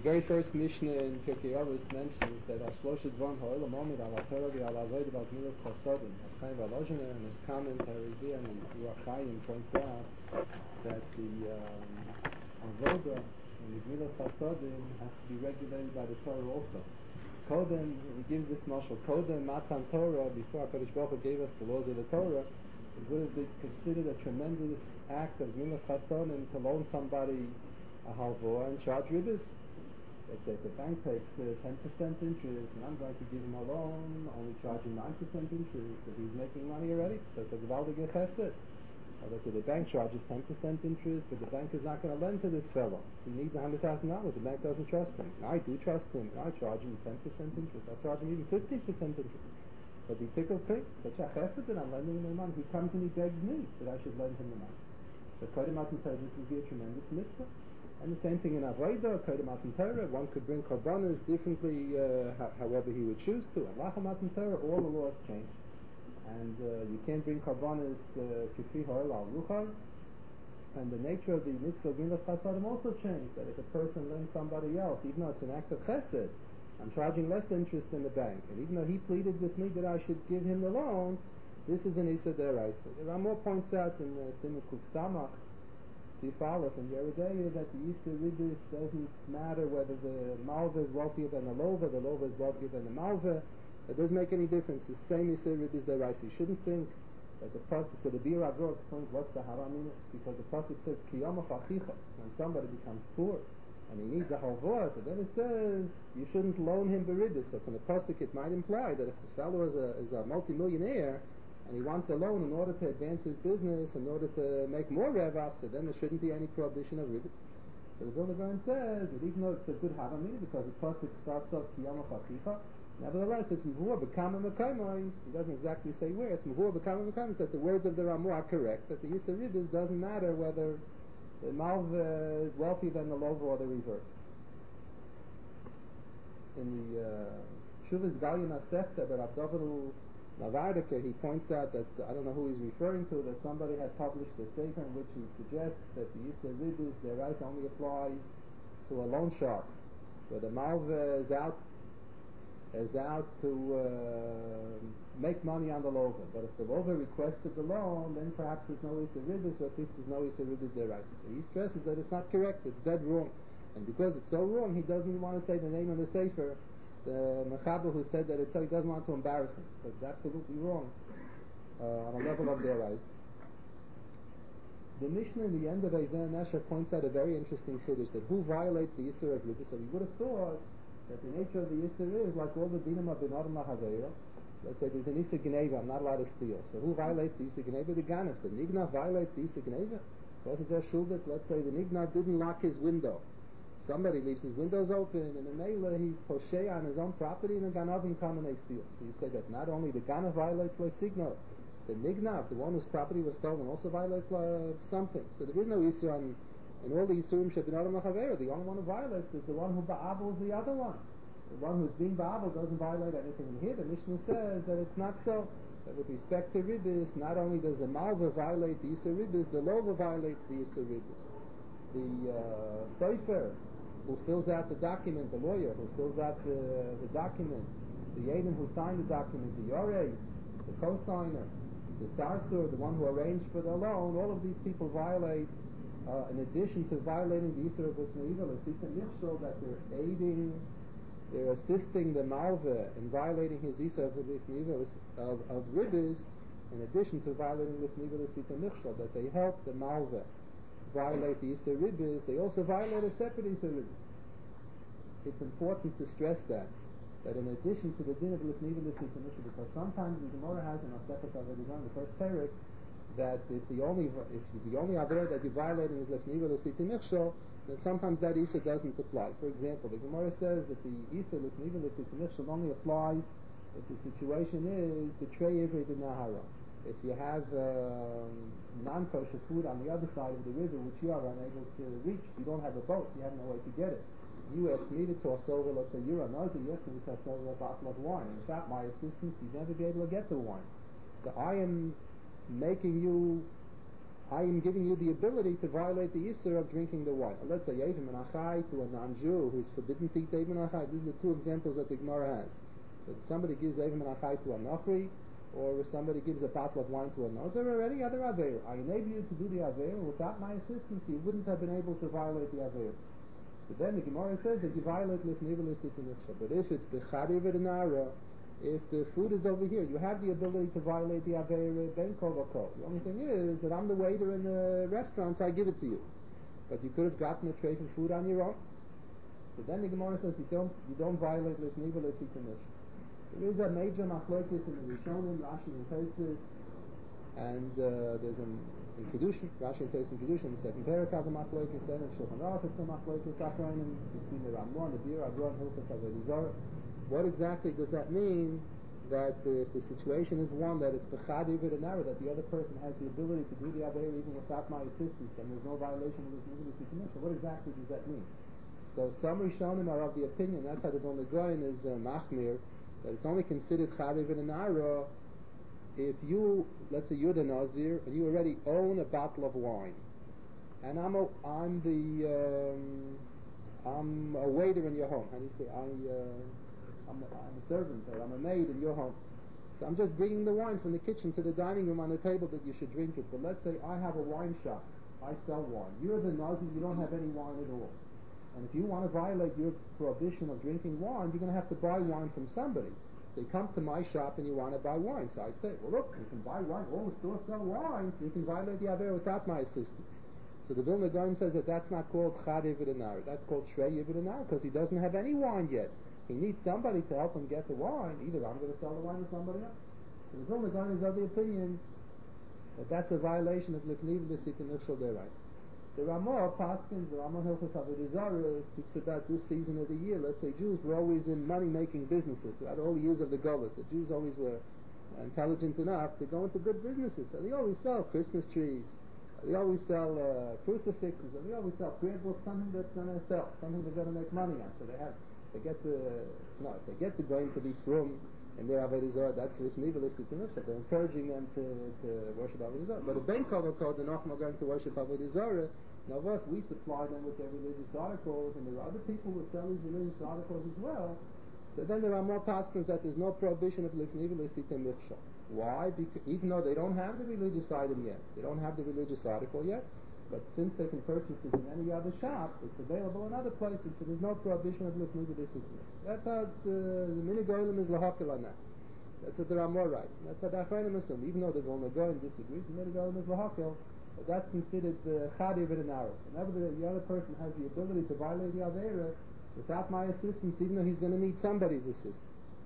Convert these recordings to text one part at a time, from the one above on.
very first Mishnah in Pirkei Avos mentions that Ashlosha Dvarim Ha'olam Omid Al Torah V'Al Avodah V'Al Gmilas Chasodim. Chaim Valozhiner in his comment Harivi and Ruach Chaim points out that the Avodah and the Gmilas Chasodim has to be regulated by the Torah also. Kodem, he gives this mashal, Kodem Matan Torah, before HaKadosh Baruch Hu gave us the laws of the Torah, it would have been considered a tremendous act of Gmilas Chasodim to loan somebody a halva and charge ribbis. Let's say if the bank takes 10% interest and I'm going to give him a loan, only charging 9% interest, so he's making money already. So it's a gewaldige chesed. Or let's say the bank charges 10% interest, but the bank is not going to lend to this fellow. He needs $100,000. The bank doesn't trust him. I do trust him. I charge him 10% interest. I charge him even 15% interest. But the tickle pink, such a chesed that I'm lending him the money. He comes and he begs me that I should lend him the money. So Kodem Matan Torah, this would be a tremendous mitzvah. And the same thing in Avodah, Kodem Matan Torah, one could bring korbanos differently, however he would choose to. And Lacha Matan Torah, all the laws change. And you can't bring korbanos kifi ha'ol al ruchai. And the nature of the mitzvah of Gmilas Chasodim also changed. That if a person lends somebody else, even though it's an act of chesed, I'm charging less interest than the bank. And even though he pleaded with me that I should give him the loan, this is an Issa Deraisa. The Ramah points out in Simon Kuf Samach, Sif Aleph and Yeridea, that the Yisur Ribbis doesn't matter whether the Malva is wealthier than the Lova is wealthier than the Malva. It doesn't make any difference. It's the same Yisur Ribbis Deraisa. You shouldn't think that the Pasuk, so the Bir Agro explains what's the haram in it, because the Pasuk says, Kiyamach Achicha, when somebody becomes poor and he needs a halva, so then it says you shouldn't loan him Beribbis. So from the Pasuk it might imply that if the fellow is a multi-millionaire, and he wants a loan in order to advance his business, in order to make more revach, so then there shouldn't be any prohibition of ribbits. So the Vilna Gaon says that even though it's a good havamina, because the pasuk starts off kiyamach achicha, nevertheless it's mvur b'kama mekaymois. He doesn't exactly say where. It's mvur b'kama mekaymois, that the words of the Ramah are correct, that the Yisur Ribbis doesn't matter whether the malva is wealthier than the lova or the reverse. In the Shuvas Galya Masechta, but Abdavadu Navardika, he points out that, I don't know who he's referring to, that somebody had published a sefer in which he suggests that the Yisur Ribbis, their rice only applies to a loan shark, where the malva is out to make money on the lova. But if the lova requested the loan, then perhaps there's no Yisur Ribbis, or at least there's no Yisur Ribbis their rice. So he stresses that it's not correct, it's dead wrong. And because it's so wrong, he doesn't even want to say the name of the sefer. The Mechaber who said that it's so, he doesn't want to embarrass him, because it's absolutely wrong on a level of their eyes. The Mishnah in the end of Eizeh Nesher points out a very interesting chiddush, that who violates the Yisur of Ribbis. So we would have thought that the nature of the Yisur is like all the dinim of Ben Adam LaHaveira. Let's say there's an Yisur Gneva, I'm not allowed to steal. So who violates the Yisur Gneva? The Ganef. The Nignav violates the Yisur Gneva. Let's say the Nignav didn't lock his window. Somebody leaves his windows open, and in Mela he's posheya on his own property, and the Ganavim come and they steal. So you say that not only the Ganav violates Loisigno, the Nignav, the one whose property was stolen, also violates something. So there is no Yisur in all the Yisurim Shebinodam Machavera. The only one who violates is the one who ba'abels the other one. The one who's being ba'abel doesn't violate anything. And here the Mishnah says that it's not so. That with respect to Ribbis, not only does the Malva violate the Yisur Ribbis, the Lova violates the Yisur Ribbis. The Sefer who fills out the document, the lawyer who fills out the document, the Yedin who signed the document, the Yorei, the co-signer, the Sarsur, the one who arranged for the loan, all of these people violate, in addition to violating the Yisur of Lifnei Ivel, that they're assisting the Malva in violating his Yisur of Lifnei Ivel, of Ribbis, in addition to violating Lifnei Ivel, that they help the Malva violate the Yisur Ribbis, they also violate a separate Yisur Ribbis. It's important to stress that in addition to the din of Lifnei Ivel, because sometimes the Gemara has in Masechet Avedigan, the first parak, that if the only Avera that you're violating is Lifnei Ivel, then sometimes that Yisur doesn't apply. For example, the Gemara says that the Yisur Lifnei Ivel only applies if the situation is the Trei Ivri de Nahara. If you have non-kosher food on the other side of the river, which you are unable to reach, you don't have a boat, you have no way to get it. You ask me to toss over, let's say you're a Nazir, you ask me to toss over a bottle of wine. And without my assistance, you'd never be able to get the wine. So I am making you I am giving you the ability to violate the Isser of drinking the wine. Let's say Yevim and Achai to a non-Jew who's forbidden to eat Yevim and Achai. These are the two examples that the Gemara has. That somebody gives Yevim and Achai to a Nochri, or somebody gives a bottle of wine to a Nazir, or any other Aveir. I enable you to do the Aveir, and without my assistance you wouldn't have been able to violate the Aveir. But then the Gemara says that you violate Lifnei V'Lisitin Nichshel. But if it's B'chari V'Denara, if the food is over here, you have the ability to violate the Aveir Ben Kol V'Kol. The only thing is that I'm the waiter in the restaurant, so I give it to you. But you could have gotten a tray of food on your own. So then the Gemara says you don't violate Lifnei V'Lisitin Nichshel. There is a major machlokes in the Rishonim, Rashi and Tosfos, and there's in Kedushin, Rashi and Tosfos in Kedushin, in the second parak of the machlokes, and in Shulchan Aruch it's a machlokes achronim between the Ramon, the Bir, Agron, Hilchos, Avodah Zarah. What exactly does that mean? That if the situation is one that it's b'chadi v'denara, that the other person has the ability to do the aveir even without my assistance, and there's no violation of this mitzvah commission. What exactly does that mean? So some Rishonim are of the opinion, that's how the Vilna Gaon is machmir, that it's only considered chadi v'denara if you, let's say you're the Nazir and you already own a bottle of wine, and I'm a waiter in your home. How do you say? I'm a servant, or I'm a maid in your home. So I'm just bringing the wine from the kitchen to the dining room on the table that you should drink it. But let's say I have a wine shop. I sell wine. You're the Nazir, you don't have any wine at all. And if you want to violate your prohibition of drinking wine, you're going to have to buy wine from somebody. So you come to my shop and you want to buy wine. So I say, well look, you can buy wine. All the stores sell wine, so you can violate the Aveir without my assistance. So the Vilna Gaon says that that's not called Chadi V'Denara. That's called Shrei V'Denara because he doesn't have any wine yet. He needs somebody to help him get the wine. Either I'm going to sell the wine to somebody else. So the Vilna Gaon is of the opinion that that's a violation of Lifnei V'Lisitin Nichshel Derais. The Ramah Paskins, the Ramah Hilchos Avodah Zarah speaks about this season of the year. Let's say Jews were always in money-making businesses throughout all the years of the Golus. The Jews always were intelligent enough to go into good businesses. So they always sell Christmas trees. They always sell crucifixes. They always sell prayer books, something that's going to sell, something they're going to make money on. So if they get the going to be frum in their Avodah Zarah, that's Lifnei V'Lisitin Nichshel. They're encouraging them to worship Avodah Zarah. But the Ben Kol V'Kol, the Nachma are going to worship Avodah Zarah. Now of us, we supply them with their religious articles, and there are other people who sell these religious articles as well. So then there are more paskins that there's no prohibition of Lifnei V'Lisitin Nichshel. Why? Because even though they don't have the religious item yet, they don't have the religious article yet, but since they can purchase it in any other shop, it's available in other places, so there's no prohibition of Lifnei V'Lisitin Nichshel. That's how it's, the Minig Olam is lahakil on that. That's what the Ramah writes. And that's how the Achronim assume. Even though the Vilna Gaon disagrees, the Minig Olam is lahakil, but that's considered Chadi V'Denara. Whenever the other person has the ability to violate the Aveira, without my assistance, even though he's going to need somebody's assistance.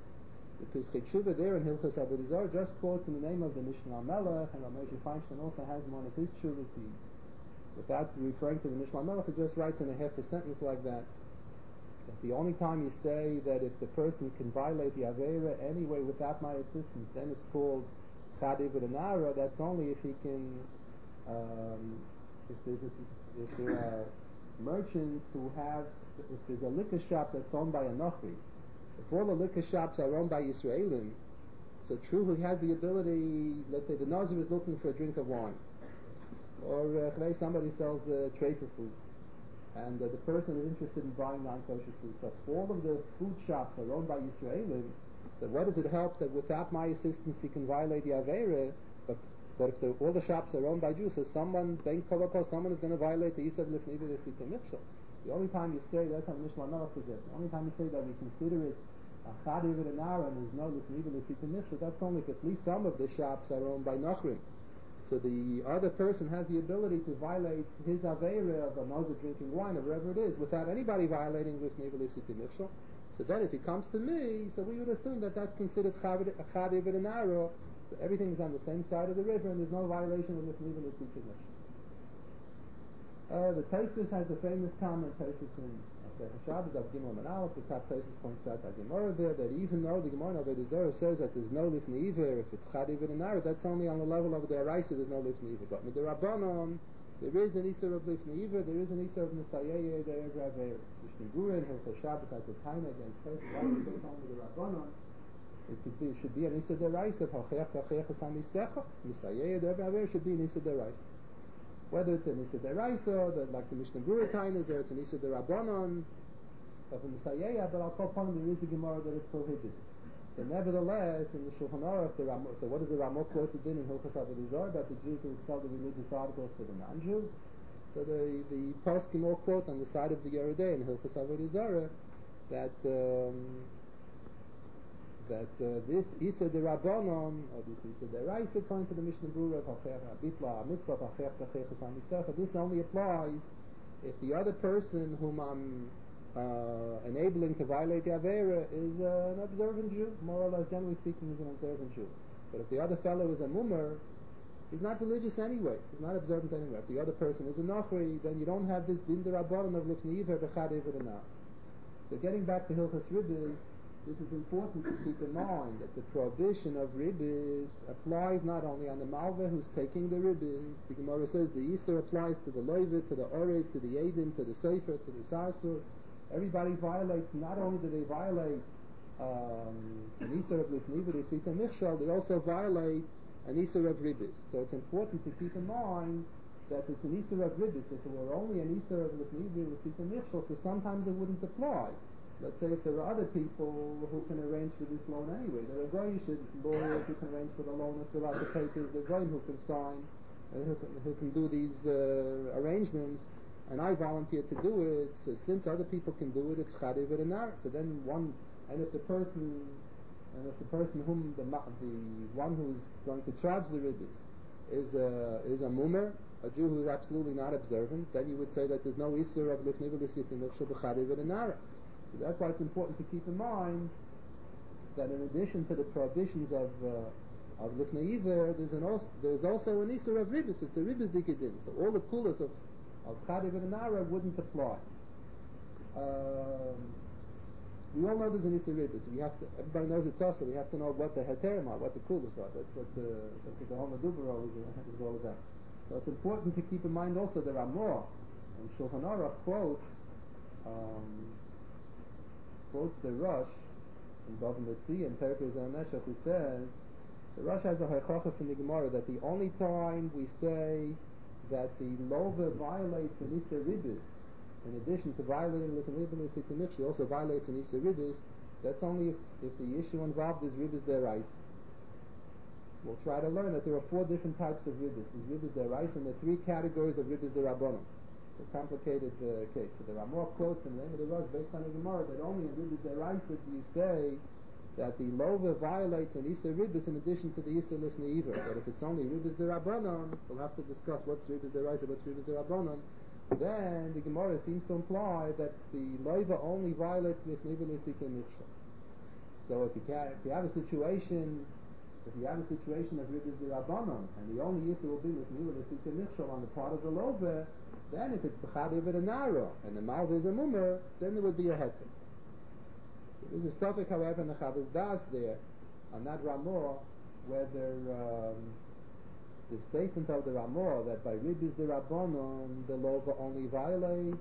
The Pischei Tshuva there in Hilchos Avodah Zarah just quotes in the name of the Mishnah Melech, and Ramoshe Feinstein also has one of his Tshuvas. Without referring to the Mishnah Melech, he just writes in a half a sentence like that the only time you say that if the person can violate the Aveira anyway without my assistance, then it's called Chadi V'Denara. That's only if he can, if there are merchants who have, if there's a liquor shop that's owned by a Nochri. If all the liquor shops are owned by Yisraelim, so true he has the ability, let's say the Nazir is looking for a drink of wine, or somebody sells a tray for food, and the person is interested in buying non-kosher food. So if all of the food shops are owned by Yisraelim, so what does it help that without my assistance he can violate the Aveira, but if all the shops are owned by Jews, so someone is going to violate the Yisrael Lifnei V'Lisitin Nichshel. The only time you say, that's how Mishnah Melech suggests, the only time you say that we consider it a Chadi V'Denara and there's no Lifnei V'Lisitin Nichshel, that's only if at least some of the shops are owned by Nochrim. So the other person has the ability to violate his Aveira of a Nazir drinking wine or whatever it is without anybody violating Lifnei V'Lisitin Nichshel. So then if he comes to me, so we would assume that that's considered Chadi V'Denara. So everything is on the same side of the river and there's no violation of Lifnei V'Lisitin Nichshel. The Tosfos has a famous comment, Tosfos in Shabbos of Gimel and Aleph. The top Tosfos points out that Gemara there, that even though the Gemara of Avodah Zarah says that there's no Lifnei Iver, if it's Chadi V'Denara, that's only on the level of the Araisa, there's no Lifnei Iver. But with the Rabbanon, there is an Isser of Lifnei Iver, there is an Isser of Nesayeh De'er Graver. Mishnah Gura in Hilchos Shabbos has a time against Tosfos. Why would they only the Rabbanon? It should be an Isser Deraisa. Hacheach Hacheach Hasam Isecha. Nesayeh De'er Graver should be an Isser Deraisa. Whether it's an Issa Deraisa, like the Mishnah Berurah Tainas, or it's an Issa Derabanan of the Messiah, but I'll call upon there is a Gemara that it's prohibited. So nevertheless, in the Shulchan Aruch, so what is the Ramah quoted in Hilchos Avodah Zarah about the Jews who would sell the religious articles to the non-Jews? So the poskim all quote on the side of the Yeridei in Hilchos Avodah Zarah that this Issa Derabanan, or this Issa Deraisa, according to the Mishnah Berurah, this only applies if the other person whom I'm enabling to violate the Avera is an observant Jew. More or less, generally speaking, he's an observant Jew. But if the other fellow is a mummer, he's not religious anyway. He's not observant anyway. If the other person is a Nachri, then you don't have this Din Derabanan of Lifnei Iver B'chad Iver D'Nar. So getting back to Hilchos Ribbis, this is important to keep in mind that the prohibition of ribbis applies not only on the Malveh who's taking the ribbis. The Gemara says the Isser applies to the Loivit, to the Orev, to the Eidim, to the Sefer, to the Sarsur. Everybody violates, not only do they violate an Isser of Lifnei Iver L'Sita Michshol, they also violate an Isser of ribbis. So it's important to keep in mind that it's an Isser of ribbis. If it were only an Isser of Lifnei Iver L'Sita Michshol, so sometimes it wouldn't apply. Let's say if there are other people who can arrange for this loan anyway. There are goyish lawyers who can arrange for the loan and fill out the papers. There are goyim who can sign, who can do these arrangements, and I volunteer to do it. So since other people can do it, it's chadiv v'denar. So then if the person whom the one who's going to charge the ribbis is a mumer, a Jew who is absolutely not observant, then you would say that there's no isur of lifnei v'lisitim l'chshul b'chadiv v'denar. So that's why it's important to keep in mind that in addition to the prohibitions of Lifnei Iver, there's also an Isser of Ribbis. It's a Ribbis Dikidin. So all the kulas of Chadiv and Nara wouldn't apply. We all know there's an Isser Ribbis. Everybody knows it's also. We have to know what the Heterim are, what the kulas are. That's what the Homa Dubaro is all about. So it's important to keep in mind also there are more. And Shulchan Aruch quotes the Rosh in Bava Metzia and Perkei Zaneshach, who says the Rosh has a haichacha from the Gemara that the only time we say that the lova violates an Issa Ribbis, in addition to violating Lifnei Iver L'Sita Michshol, she also violates an Issa Ribbis. That's only if the issue involved is Ribbis Deraisa. We'll try to learn that there are 4 different types of Ribbis. There's Ribbis Deraisa and there are 3 categories of Ribbis Derabanan. It's a complicated case. So there are more quotes in the name of the Rosh based on the Gemara that only in Ribbis Deraisa do you say that the Lova violates an Issa Ribbis in addition to the Issa Lifnei Iver. But if it's only Ribbis Derabanan, we'll have to discuss what's Ribbis Deraisa, what's Ribbis Derabanan. Then the Gemara seems to imply that the Lova only violates Lifnei Iver L'Sita Michshol. So if you have a situation of Ribbis Derabanan, and the only issue will be Lifnei Iver L'Sita Michshol on the part of the Lova, then if it's B'chad Iver Naro and the Malva is a Mummer, then there would be a heter. There is a suffix, however, in the Chavos Das there, on that Ramah, whether the statement of the Ramah that by Ribbis Derabanan the Lova only violates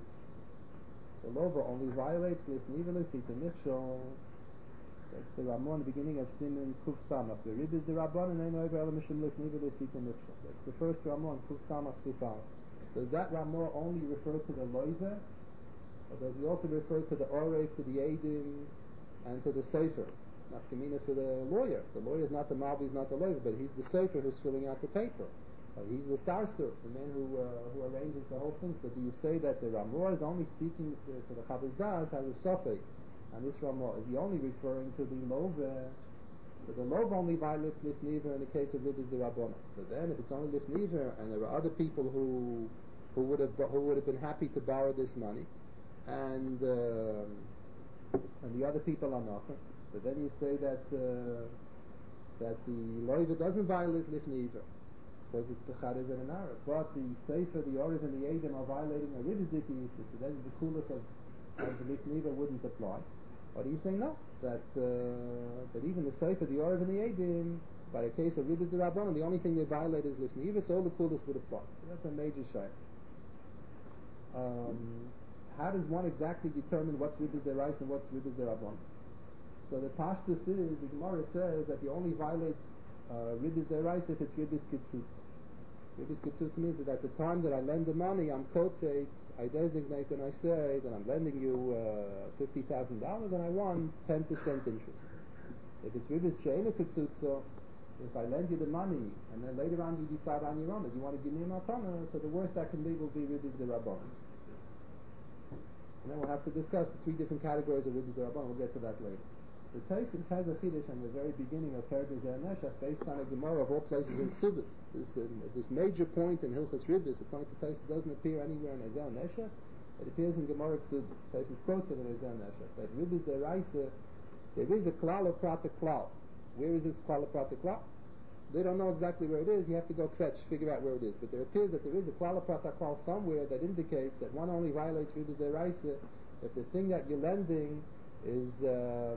Lifnei Iver L'Sita Michshol. That's the Ramah in the beginning of Siman Kuf Samach. The Ribbis Derabanan ain't over Mishum Lifnei Iver L'Sita Michshol. That's the first Ramah in Kuf Samach Sifal. Does that Ramah only refer to the Loiva, or does he also refer to the Orev, to the Eidim, and to the Sefer? Nafkamina for the lawyer. The lawyer is not the Malvi, he's not the Loiva, but he's the Sefer who's filling out the paper. He's the Starster, the man who arranges the whole thing. So do you say that the Ramah is only speaking, so the Chavos Das has a suffix on this Ramah. Is he only referring to the Lova? So the Lova only violates Lifnei Iver in the case of Ribbis Derabanan. So then if it's only Lifnei Iver, and there are other people who would have been happy to borrow this money, and the other people are not. So then you say that the Loiva doesn't violate Lifnei Iver because it's B'chad Iver and Arab. But the Sefer, the Orev, and the Eidim are violating a Ribbis Diki. So then the coolest of the Lifnei Iver wouldn't apply. Or do you say no? That even the Sefer, the Orev, and the Eidim, by a case of Ribbis Derabanan, the only thing they violate is Lifnei Iver, so all the coolest would apply. So that's a major shayla. How does one exactly determine what's Ribbis Deraisa and what's Ribbis Derabanan? So the Pashtus is, the Gemara says that you only violate Ribbis Deraisa if it's Ribbis Kitzutza. Ribis Ketzutz means that at the time that I lend the money, I'm kotzeitz, I designate and I say that I'm lending you $50,000 and I want 10% interest. If it's Ribis She'ena Ketzutz, if I lend you the money and then later on you decide on your own that you want to give me a matana, so the worst that can be will be Ribis Derabban. And then we'll have to discuss the three different categories of Ribis Derabban. We'll get to that later. The Tosfos has a chiddush in the very beginning of Perek Zeh Neshach based on a Gemara of all places in Ksubis. This major point in Hilchas Ribis, according to Tosfos, doesn't appear anywhere in Zeh Neshach. It appears in Gemara Ksubis. Tosfos quotes it in Zeh Neshach. That Ribis Deraisa, there is a klal of prata klal. Where is this klal of prata klal? They don't know exactly where it is. You have to go figure out where it is. But there appears that there is a klal of prata klal somewhere that indicates that one only violates Ribis Deraisa if the thing that you're lending is a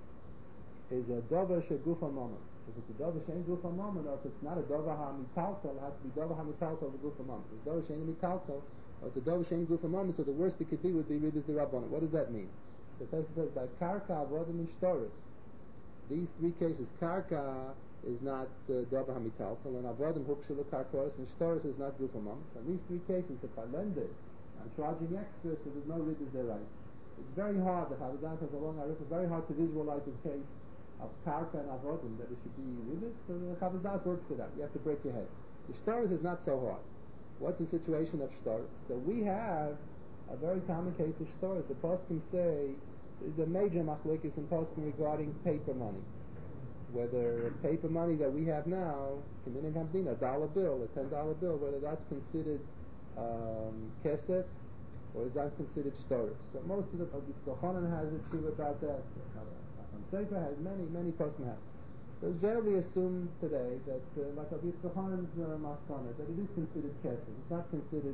dover shegufa moment. If it's a dover shein gufa moment, or if it's not a dover hamitaltal, it has to be dover hamitaltal of gufa moment. If it's dover shein mitaltal, or it's a dover shein gufa moment, so the worst it could be would be Ribis Derabbanan. What does that mean? The Tosfos says by karka avodim mishtoris. These three cases, karka is not dover hamitaltal, and avodim hukshelu karkos, and shtoris is not gufa moment. So in these three cases, if I lend it, I'm charging extra, so there's no Ribis Deraisa. It's very hard. The Chazal has a long arif. It's very hard to visualize a case of karka and avodim that it should be ribis, so the Chavaz works it out. You have to break your head. The shtaris is not so hard. What's the situation of shtaris? So we have a very common case of shtaris. The poskim say there's a major machlokes in poskim regarding paper money. Whether paper money that we have now, k'minig hamdina, a $1 bill, a $10 bill, whether that's considered kesef or is that considered shtaris? So most of the Kochanan has a tshuva about that. Sefer has many poskim have. So it's generally assumed today that, like Rabbi Kochanan's maskana, that it is considered kesef. It's not considered.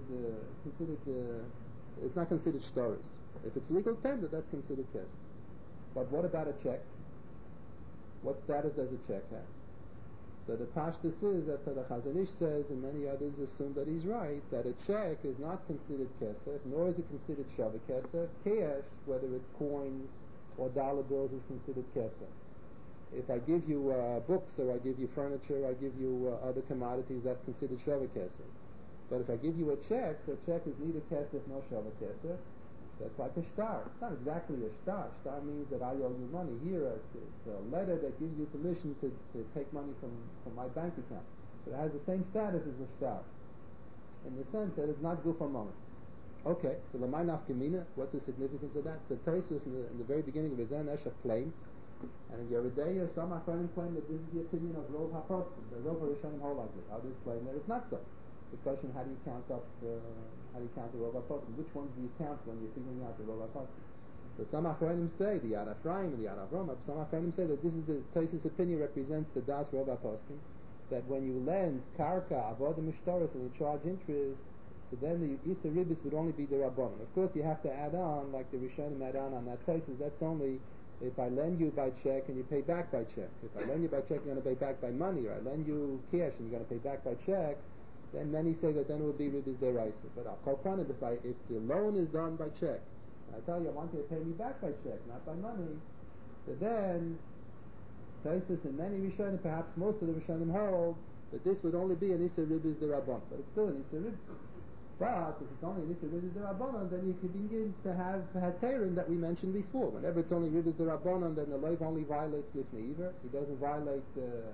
It's not considered shtaris. If it's legal tender, that's considered kesef. But what about a check? What status does a check have? So the pashtus is that the Chazon Ish says, and many others assume that he's right, that a check is not considered kesef, nor is it considered shava kesef. Cash, whether it's coins or dollar bills, is considered kesef. If I give you books, or I give you furniture, or I give you other commodities, that's considered shava kesef. But if I give you a check, so a check is neither kesef nor shava kesef. That's like a shtar. It's not exactly a shtar. Shtar means that I owe you money. Here, it's a letter that gives you permission to take money from my bank account. But it has the same status as a shtar, in the sense that it's not gufa moment. Okay, so l'may nafkamina, what's the significance of that? So Tosfos in the very beginning of Zeh Neshach claims, and in Yeridea, some Achronim claim that this is the opinion of Rov HaPoskim. The Rov HaRishonim hold like this. Others claim that it's not so. The question: how do you count the Rov HaPoskim? Which ones do you count when you're figuring out the Rov HaPoskim? So some Achronim say, the Yad Ephraim and the Yad Avram, some Achronim say that this is the Tosfos' opinion represents the Das Rov HaPoskim, that when you lend karka avodim mishtoris and you charge interest, so then the Issa Ribis would only be the Rabbanon. Of course, you have to add on, like the Rishonim add on that Tosfos, that's only if I lend you by check and you pay back by check. If I lend you by check, you're going to pay back by money, or I lend you cash and you're going to pay back by check, then many say that then it would be Ribis Deraisa. But I'll call upon it if the loan is done by check, and I tell you I want you to pay me back by check, not by money, so then Tosfos and many Rishonim, perhaps most of the Rishonim hold that this would only be an Issa Ribis Derabbanan, but it's still an Issa Ribis. But if it's only an Issa Ribis Derabbanan, then you can begin to have Haterim that we mentioned before. Whenever it's only Ribis Derabbanan, then the Leiv only violates Lifnei Iver. He doesn't violate the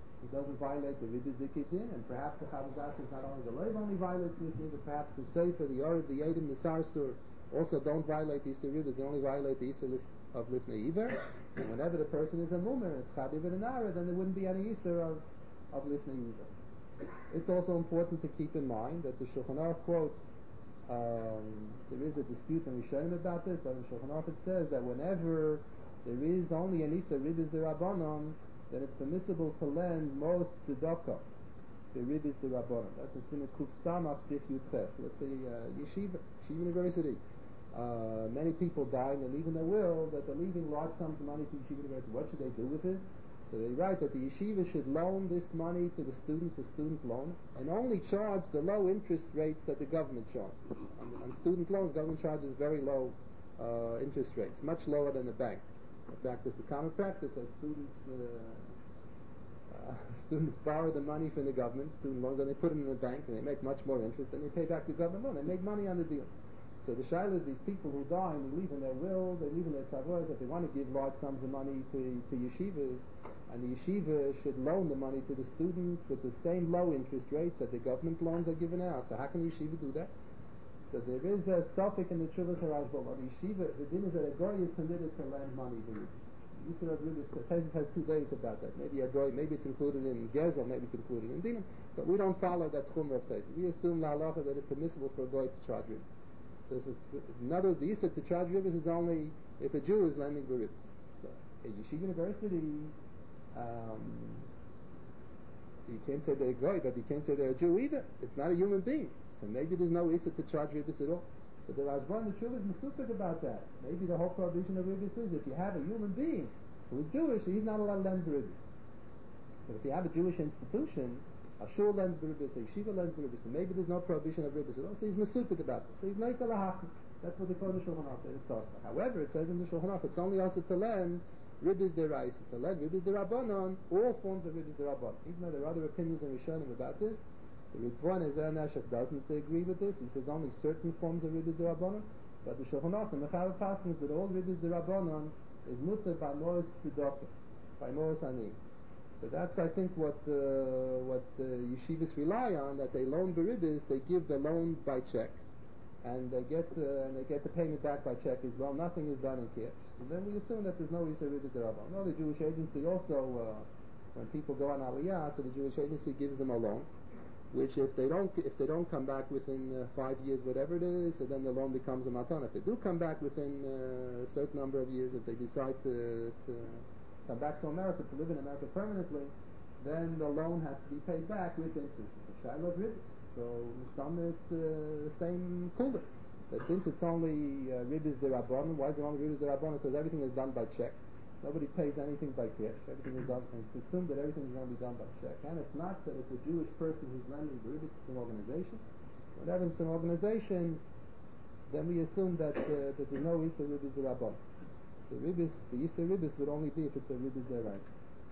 Ribis Dikidin, and perhaps the Chavaz is not only the Leiv only violates Lifnei Iver, perhaps the Sefer, the Yorev, the Edim, the Sarsur also don't violate the Issa Ribis, they only violate the Issa of Lifnei Iver. And whenever the person is a Mumer, and it's Chad Iver and Ara, then there wouldn't be any Issa of Lifnei Iver. It's also important to keep in mind that the Shulchan Aruch quotes, there is a dispute in Rishonim about this, but in Shulchan Aruch it says that whenever there is only an Issa Ribis Derabbanan, then it's permissible to lend most tzedakah, the Ribis Derabbanan. That's the Simon Kuf Samach Sif Yudches. So let's say Yeshiva University. Many people die and they leave in their will that they're leaving large sums of money to Yeshiva University. What should they do with it? So they write that the yeshiva should loan this money to the students, a student loan, and only charge the low interest rates that the government charges. On student loans, government charges very low interest rates, much lower than the bank. In fact, it's a common practice as students Students borrow the money from the government, student loans, and they put it in the bank, and they make much more interest, and they pay back the government loan. They make money on the deal. So the shaila is these people who die and they leave in their will, they leave in their tzavos, that they want to give large sums of money to yeshivas, and the yeshiva should loan the money to the students with the same low interest rates that the government loans are given out. So how can the yeshiva do that? So there is a suffix in the Tshuvas HaRashba. The yeshiva, the din is that a goy is permitted to lend money to you. Yisrael Tezis has 2 days about that. Maybe a goy, maybe it's included in Gezel, maybe it's included in Dinim, but we don't follow that chumrah of Tezis. We assume la halacha that it's permissible for a goy to charge ribbis. So in other words, the Yisra to charge ribbis is only if a Jew is lending the ribbis. So a yeshiva university, you can't say they're a goy, but you can't say they're a Jew either. It's not a human being. So maybe there's no Yisra to charge ribbis at all. So the Rashba and the Tshuva is misupik about that. Maybe the whole prohibition of ribbis is if you have a human being who is Jewish, he's not allowed to lend the ribbis. But if you have a Jewish institution, a shul lends the ribbis, a yeshiva lends the ribbis, and maybe there's no prohibition of ribbis at all, so he's misupik about it. So he's naikal lahachim. That's what they call the Shulchan Aruch. It's also. However, it says in the Shulchan Aruch, it's only also to lend ribbis deraisa, to lend ribbis derabanan, all forms of ribbis derabanan. Even though there are other opinions in Rishonim about this, the Ritvan Ezer Neshech doesn't agree with this. He says only certain forms of ribbis derabanan. But the Shulchan Aruch, the Mechaber Paskin, that all ribbis derabanan is mutter by Moros Tzedakah, by Moros Ani. So that's, I think, what the yeshivas rely on, that they loan beribbis, they give the loan by check, and they get the payment back by check as well. Nothing is done in cash. So then we assume that there's no Yisra ribbis derabanan. No, the Jewish agency also, when people go on Aliyah, so the Jewish agency gives them a loan, which if they don't come back within 5 years, whatever it is, so then the loan becomes a matan. If they do come back within a certain number of years, if they decide to come back to America, to live in America permanently, then the loan has to be paid back with interest. It's a shiloh ribbis. So it's the same kula. But since it's only ribbis derabanan, why is it only ribbis derabanan? Because everything is done by check. Nobody pays anything by cash. Everything is done, and it's assumed that everything is going to be done by check. And it's not that it's a Jewish person who's lending the ribbis, it's an organization. Whenever it's an organization, then we assume that there's no Yisra ribbis derabanan. The Yisra ribbis would only be if it's a ribbis deraisa.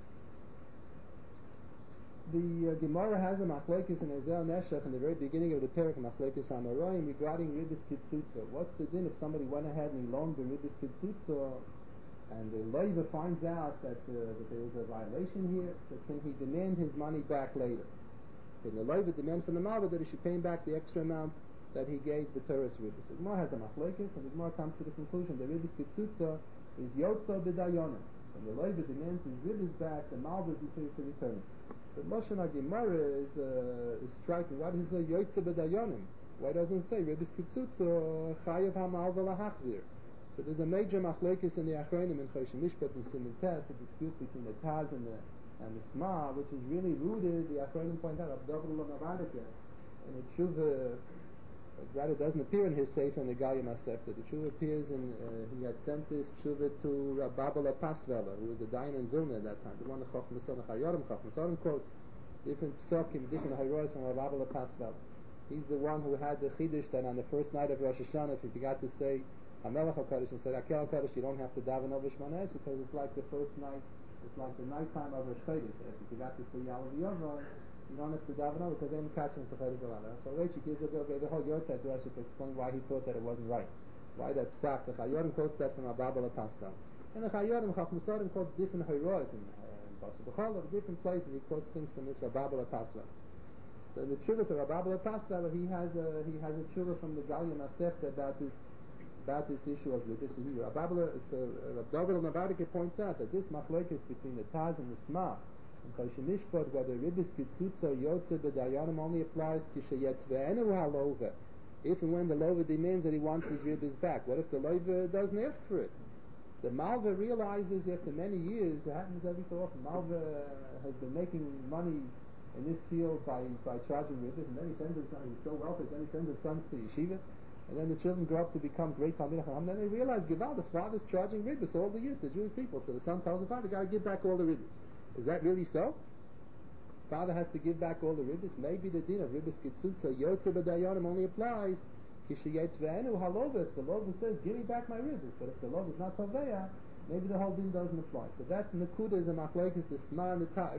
The Gemara has a machlokes in Ezel Neshech in the very beginning of the parak, machlokes Amoraim, regarding ribbis kitzutza. What's the din if somebody went ahead and he loaned the ribbis kitzutza, and the loiva finds out that there was a violation here, so can he demand his money back later? Can the loiva demand from the malva that he should pay him back the extra amount that he gave the Torah's ribbis? The Gemara has a machlokes, and the Gemara comes to the conclusion that ribbis kitzutza is yotzo b'dayonim. When the loiva demands his ribbis back, the malva is required to return it. But Lashon HaGemara is striking. Why does it say yotze b'dayonim? Why doesn't it say ribbis kitzutza chayav ha'malva lahachzir? So there's a major machlokes in the Achronim in Choshen Mishpat and Siman Tes, a dispute between the Taz and the Sma, which is really rooted, the Achronim point out, Abdavul Lamavadika, and the Tshuva, rather doesn't appear in his Sefer in the Galia Masechta. The Tshuva appears in, he had sent this Tshuva to Rababala Pasvela, who was a Dayan in Vilna at that time, the one that Chacham Chayorim quotes different psukim, different hayros from Rababala Pasvela. He's the one who had the Chiddush that on the first night of Rosh Hashanah, if you forgot to say HaMelech HaKadosh and said Akel HaKadosh, you don't have to daven over Shmoneh, because it's like the first night, it's like the nighttime of Rosh Chodesh. If you forgot to say Yalav Yavah, you don't have to daven over, because then catching it's a Chodesh Galala. So Reishi gives the whole Yotet Rashi to explain why he thought that it wasn't right. Why that psak, the Chayorim quotes that from Ababala Pascal. And the Chayorim, Chachmusarim quotes different hayros in Basa B'chol, different places he quotes things from this Rababala Pascal. So the Tshuvas of Rababala Pascal, he has a Tshuva from the Galia Masechta about this issue of ribbis. Rav David Navadike points out that this machlokes between the Taz and the Sma and Choshen Mishpat, whether ribbis kitzutza yotze b'dayanim only applies kishayetvenu halova, if and when the lover demands that he wants his ribbis back. What if the lover doesn't ask for it? The malva realizes after many years, it happens every so often, malva has been making money in this field by charging ribbis, and then he sends his son, he's so wealthy, then he sends his sons to yeshiva, and then the children grow up to become great Talmidei Chacham. Then they realize, Gival, the father's charging ribbis all the years, the Jewish people. So the son tells the father, got to give back all the ribbis. Is that really so? Father has to give back all the ribbis. Maybe the din of ribbis kitzutza yotze b'dayanim only applies kishayetzve'enu halova. If the lover says, give me back my ribbis, but if the lover is not taveya, maybe the whole din doesn't apply. So that nakuda is a machlokes the Sma and the Ta. Again,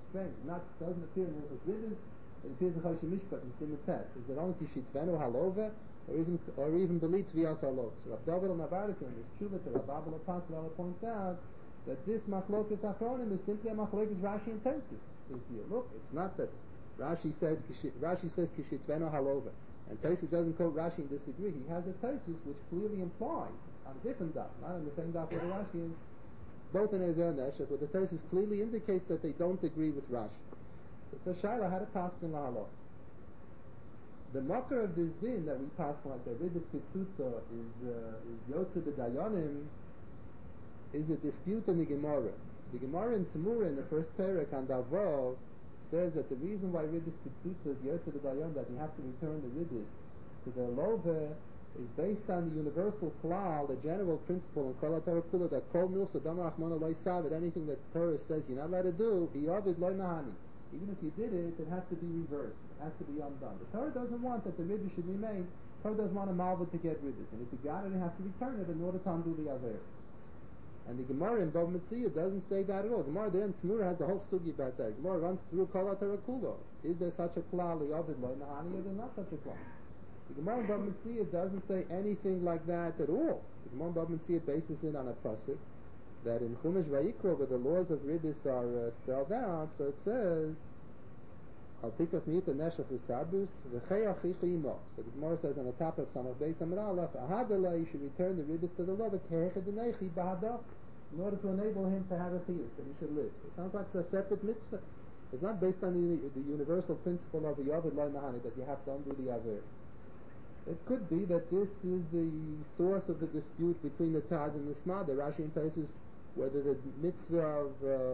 strange. Doesn't appear in Hilchos Riddis. It appears in Choshen Mishpat in Siman Tes. Is it only Tishitvenu Halova, or even Belit Tvias Halot? So Rav David al-Navardik in his Tshuva to Rav Abba Lepantala points out that this Machlokes Achronim is simply a Machlokes Rashi and Tosfos. If you look, it's not that Rashi says Kishitvenu Halova, and Tosfos doesn't quote Rashi and disagree. He has a Tosfos which clearly implies on a different daf, not on the same daf where the Rashi is, both in Ezer and Eshech, where the Tosfos clearly indicates that they don't agree with Rashi. So it's a shaila how to pass in lahalot. The makar of this din that we pass like the Riddis Kitzutza is Yotze B'Dayanim is a dispute in the Gemara. The Gemara in Temura in the first parak on Davov says that the reason why Riddis Kitzutza is Yotze B'Dayanim, that you have to return the Riddis to the Love, is based on the universal klal, the general principle in Kol HaTorah Kula, that Kol Milsa Dama Achmona Lo Yisavit, anything that the Torah says you're not allowed to do, Iyavid Lo Nahani. Even if you did it has to be reversed. It has to be undone. The Torah doesn't want that the ribbis should remain. The Torah doesn't want a malva to get ribbis. And if you got it, you have to return it in order to undo the aver. And the Gemara in Bava Metzia doesn't say that at all. Gemara there in Temura has a whole sugi about that. Gemara runs through Kol HaTorah Kula. Is there such a klal, Iyavid Lo Nahani, or there's not such a klal? The Gemara in Bava Metzia doesn't say anything like that at all. The Gemara in Bava Metzia bases it on a pasuk that in Chumash Vayikra, where the laws of ribbis are spelled out, so it says, Al tikach miyita neshach v'sarbus v'chei achicha imo. So the Gemara says on the top of Samach Beis Amud Aleph, ahadalei, you should return the ribbis to the Love, kehecha denechi b'hadach, in order to enable him to have a chiyus, that he should live. So it sounds like it's a separate mitzvah. It's not based on the universal principle of the Yovid Lo Nahani, that you have to undo the aver. It could be that this is the source of the dispute between the Taz and the Sma. The Rashi and Tosfos, whether the mitzvah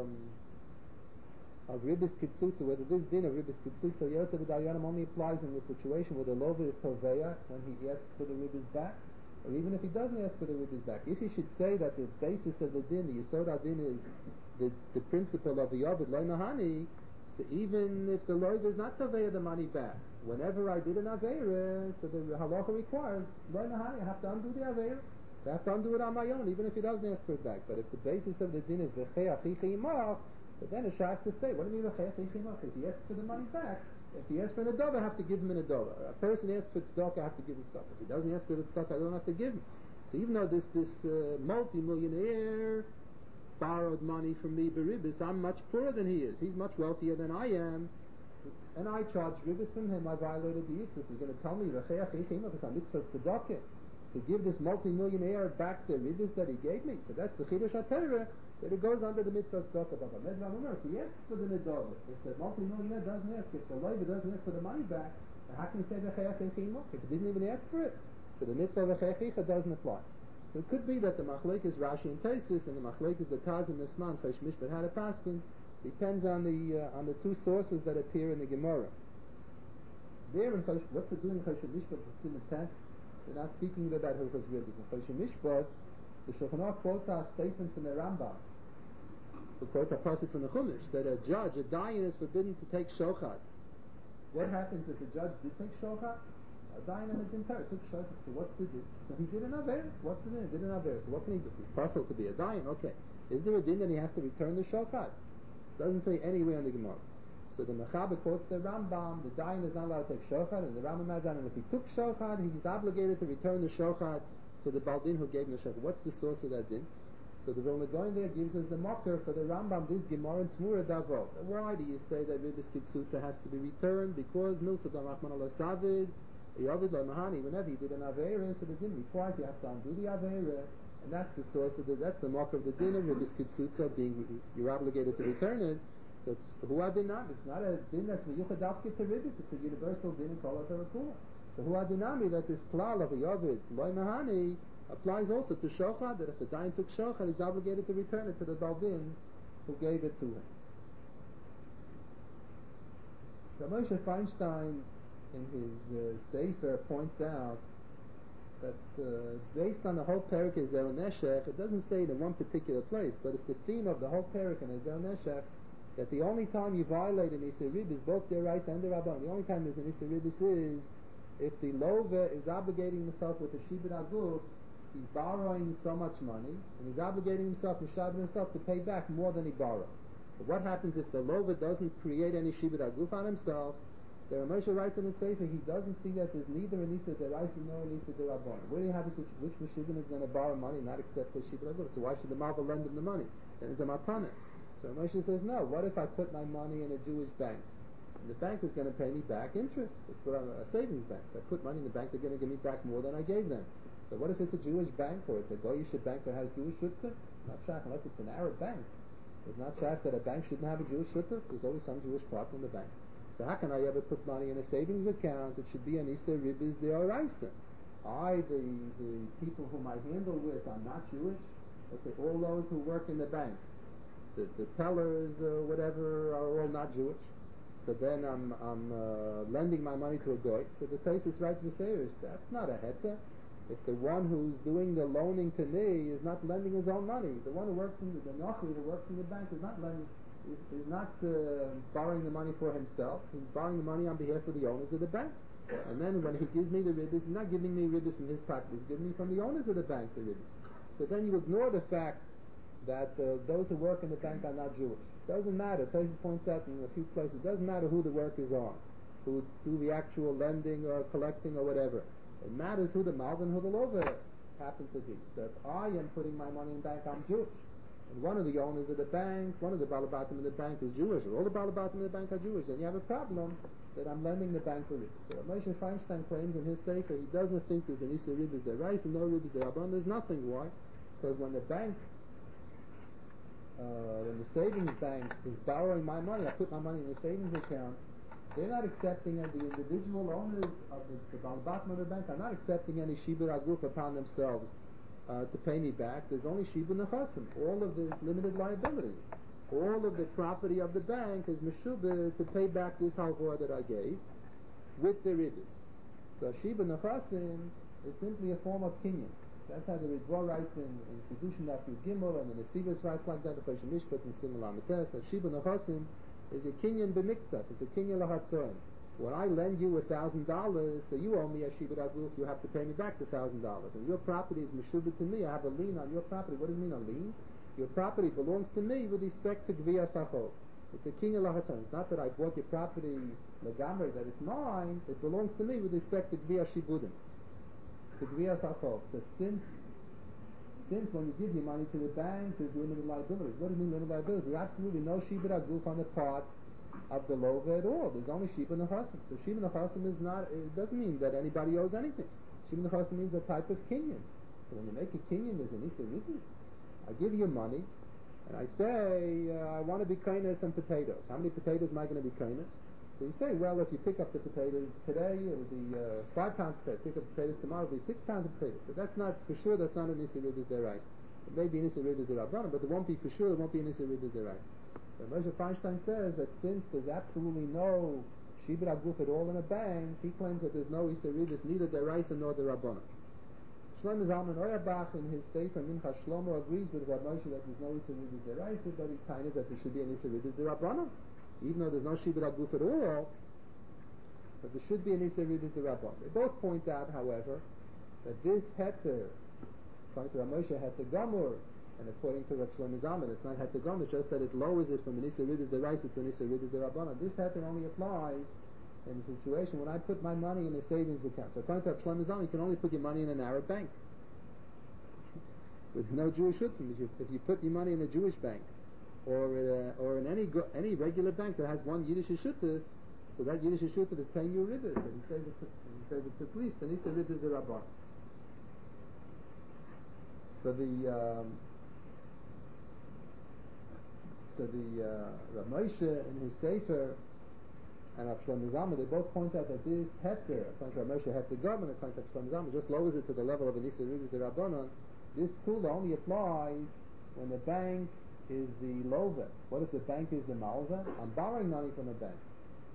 of Ribbis Kitzutza, whether this din of Ribbis Kitzutza Yotze B'Dayanim only applies in the situation where the Lova is Toveya, when he asks for the ribbis back, or even if he doesn't ask for the ribbis back. If he should say that the basis of the din, the Yesod HaDin, is the principle of the Yovid Lo Nahani, so even if the Lord does not Toveya the money back, whenever I did an Aveira, so the halacha requires Lo Nahani, I have to undo the Aveira. So I have to undo it on my own, even if he doesn't ask for it back. But if the basis of the din is V'chei achicha imach, but then it's sharp to say, what do you mean V'chei achicha imach? If he asks for the money back, if he asks for an adova, I have to give him an adova. A person asks for tzedakah, I have to give him tzedakah. If he doesn't ask for the tzedakah, I don't have to give him. So even though this multi-millionaire borrowed money from me beribis, I'm much poorer than he is. He's much wealthier than I am. And I charged ribis from him. I violated the Yisrael. He's going to tell me V'chei achicha imach, it's a mitzvah tzedakah, to give this multi-millionaire back the ribbis that he gave me. So that's the Chidush HaTorah, that it goes under the mitzvah of tzedakah. But Medra Omer, if he asks for the nedavah, if the multi-millionaire doesn't ask, if the Levi doesn't ask for the money back, then how can you say V'chei achicha imach? If he didn't even ask for it, so the mitzvah of V'chei achicha doesn't apply. So it could be that the machlek is Rashi and Tosfos, and the machlek is the Taz and the Sman, Chosh Mishpat, how to paskin, depends on the two sources that appear in the Gemara. There in Chosh, what's it doing in Chosh Mishpat for Siman Tes? They're not speaking about Hilchos Ribbis. In Chosh Mishpat, the Shulchan Aruch quotes a statement from the Rambam, who quotes a pasuk from the Chumash, that a judge, a dayan, is forbidden to take shochad. What happens if the judge did take shochad? A dayan and a dintar took shochad. So what's the din? So he did an aver. What's the din? He did an aver. So what can he do? He's possible to be a dayan. Okay. Is there a din that he has to return the shochad? It doesn't say anywhere in the Gemara. So the Mechaber quotes the Rambam, the dayan is not allowed to take shochad, and the Rambam adds on, and if he took shochad, he's obligated to return the shochad to the Baldin who gave him the shochad. What's the source of that din? So the Vilna Gaon there gives us the mocker for the Rambam, this Gemara in Temura Davot. Why do you say that Ribbis Kitzutza has to be returned? Because Milsa Damachman al Savid, Yovid Lo Nahani, whenever you did an Aveira, so the din requires you have to undo the Aveira, and that's the source of that's the mocker of the din of Ribbis Kitzutza, being you're obligated to return it. So it's Huwa Dinami. It's not a din that's Meyuchadavke to ribbis. It's a universal din in Kol HaTorah Kula. So Huwa Dinami, that this klal of a Yovid Lo Nahani applies also to Shochad, that if the dayan took Shochad, he's obligated to return it to the Baldin who gave it to him. So Moshe Feinstein in his Sefer points out that based on the whole parak of Ezer Neshech, it doesn't say it in one particular place, but it's the theme of the whole parak in Ezer Neshech, that the only time you violate an Isser Ribbis, both their rights and their Rabban, the only time there's an Isser Ribbis is if the Lova is obligating himself with the Shibud Aguf, he's borrowing so much money, and he's obligating himself, Mishabed himself, to pay back more than he borrowed. But what happens if the Lova doesn't create any Shibud Aguf on himself? The Ramosha writes in his Sefer, he doesn't see that there's neither an Issa Deraisa nor an Issa Derabbanan. Where do you have it which Meshivin is going to borrow money, not accept the Shibud Aguf? So why should the Malva lend him the money? Then it's a Matana. So Ramosha says, no, what if I put my money in a Jewish bank? And the bank is going to pay me back interest. It's for a savings bank. So I put money in the bank, they're going to give me back more than I gave them. So what if it's a Jewish bank, or it's a Goyish bank that has Jewish shutta? Not shach, unless it's an Arab bank. It's not shach that a bank shouldn't have a Jewish shutta. There's always some Jewish partner in the bank. So how can I ever put money in a savings account? It should be an Issa Ribis Deoraisa. The people whom I handle with are not Jewish. Let's say all those who work in the bank, the tellers or whatever, are all not Jewish. So then I'm lending my money to a goy. So the Taisus writes Beferish, that's not a heta. If the one who's doing the loaning to me is not lending his own money, the one who works in the nochri who works in the bank is not lending, is not borrowing the money for himself. He's borrowing the money on behalf of the owners of the bank. And then when he gives me the ribbis, he's not giving me ribbis from his pocket. He's giving me from the owners of the bank the ribbis. So then you ignore the fact that those who work in the bank are not Jewish. Doesn't matter. Taisus points out in a few places. It doesn't matter who the workers are, who do the actual lending or collecting or whatever. It matters who the Malvin, who the Lover happen to be. So if I am putting my money in the bank, I'm Jewish. And one of the owners of the bank, one of the Balabatim in the bank is Jewish, or all the Balabatim in the bank are Jewish, then you have a problem that I'm lending the bank for ribbis. So Moshe Feinstein claims in his Sefer he doesn't think there's an Issa ribbis Derais and no ribbis Derabban. There's nothing. Why? Because when the bank, when the savings bank is borrowing my money, I put my money in the savings account, they're not accepting, the individual owners of the Balabatim of the bank are not accepting any Shibur Aguf upon themselves to pay me back. There's only Shibur Nechasim. All of this limited liabilities. All of the property of the bank is Meshubah to pay back this halvor that I gave with the ribbis. So Shibur Nechasim is simply a form of kinyan. That's how the Ritva writes in Kiddushin Daf Gimel, and the Nesivos writes like that, the Choshen Mishpat and Simul Amites, that Shibur Nechasim is a kinyan b'miktsas. It's a kinyan lahatzoin. When I lend you $1,000, so you owe me a shibud aguf, you have to pay me back the $1,000. And your property is meshubed to me. I have a lien on your property. What does it mean, a lien? Your property belongs to me with respect to gviyas achov. It's a kinyan lahatzoin. It's not that I bought your property legamre, that it's mine. It belongs to me with respect to gviyas shibudim, to gviyas achov. So since when you give your money to the bank, there's limited liabilities. What does it mean, limited liabilities? There's absolutely no shibud aguf on the part of the lova at all. There's only shibud nechasim. So shibud nechasim is not, it doesn't mean that anybody owes anything. Shibud nechasim means a type of kinyan. So when you make a kinyan, there's an issa ribbis. I give you money, and I say, I want to be kindness some potatoes. How many potatoes am I going to be kindness? So you say, well, if you pick up the potatoes today, it'll be 5 pounds of potatoes. Pick up potatoes tomorrow, it'll be 6 pounds of potatoes. So that's not, for sure, that's not an Issa Ribbis Derais. It may be an Issa Ribbis Derabbanan, but it won't be, for sure, it won't be an Issa Ribbis Derais. But Moshe Feinstein says that since there's absolutely no Shibud Aguf at all in a bank, he claims that there's no Issa Ribbis, neither Derais nor Derabbanan. Shlomo Zalman Auerbach in his Sefer Mincha Shlomo agrees with Rav Moshe that there's no Issa Ribbis Derais, but he kind of that there should be an Issa Ribbis Derabbanan. Even though there's no Shibud Aguf at all, but there should be an Issa Ribbis Derabbanan. They both point out, however, that this heter, according to Rav Moshe, heter gamur, and according to Rav Shlomo Zalman, it's not heter gamur, it's just that it lowers it from an Issa Ribbis Deraisa to an Issa Ribbis Derabbanan. This heter only applies in the situation when I put my money in a savings account. So according to Rav Shlomo Zalman, you can only put your money in an Arab bank with no Jewish shutfim. If you put your money in a Jewish bank, or in any regular bank that has one Yiddish shutuf, so that Yiddish shutuf is paying you ribbis, and he says it's at least an Issa Ribbis Derabbanan. So Rav Moshe in his Sefer and Rav Shlomo Zalman, they both point out that this heter, according to Rav Moshe, heter government, according to Rav Shlomo Zalman, just lowers it to the level of an Issa Ribbis Derabbanan. This kula only applies when the bank is the lover. What if the bank is the malva? I'm borrowing money from a bank,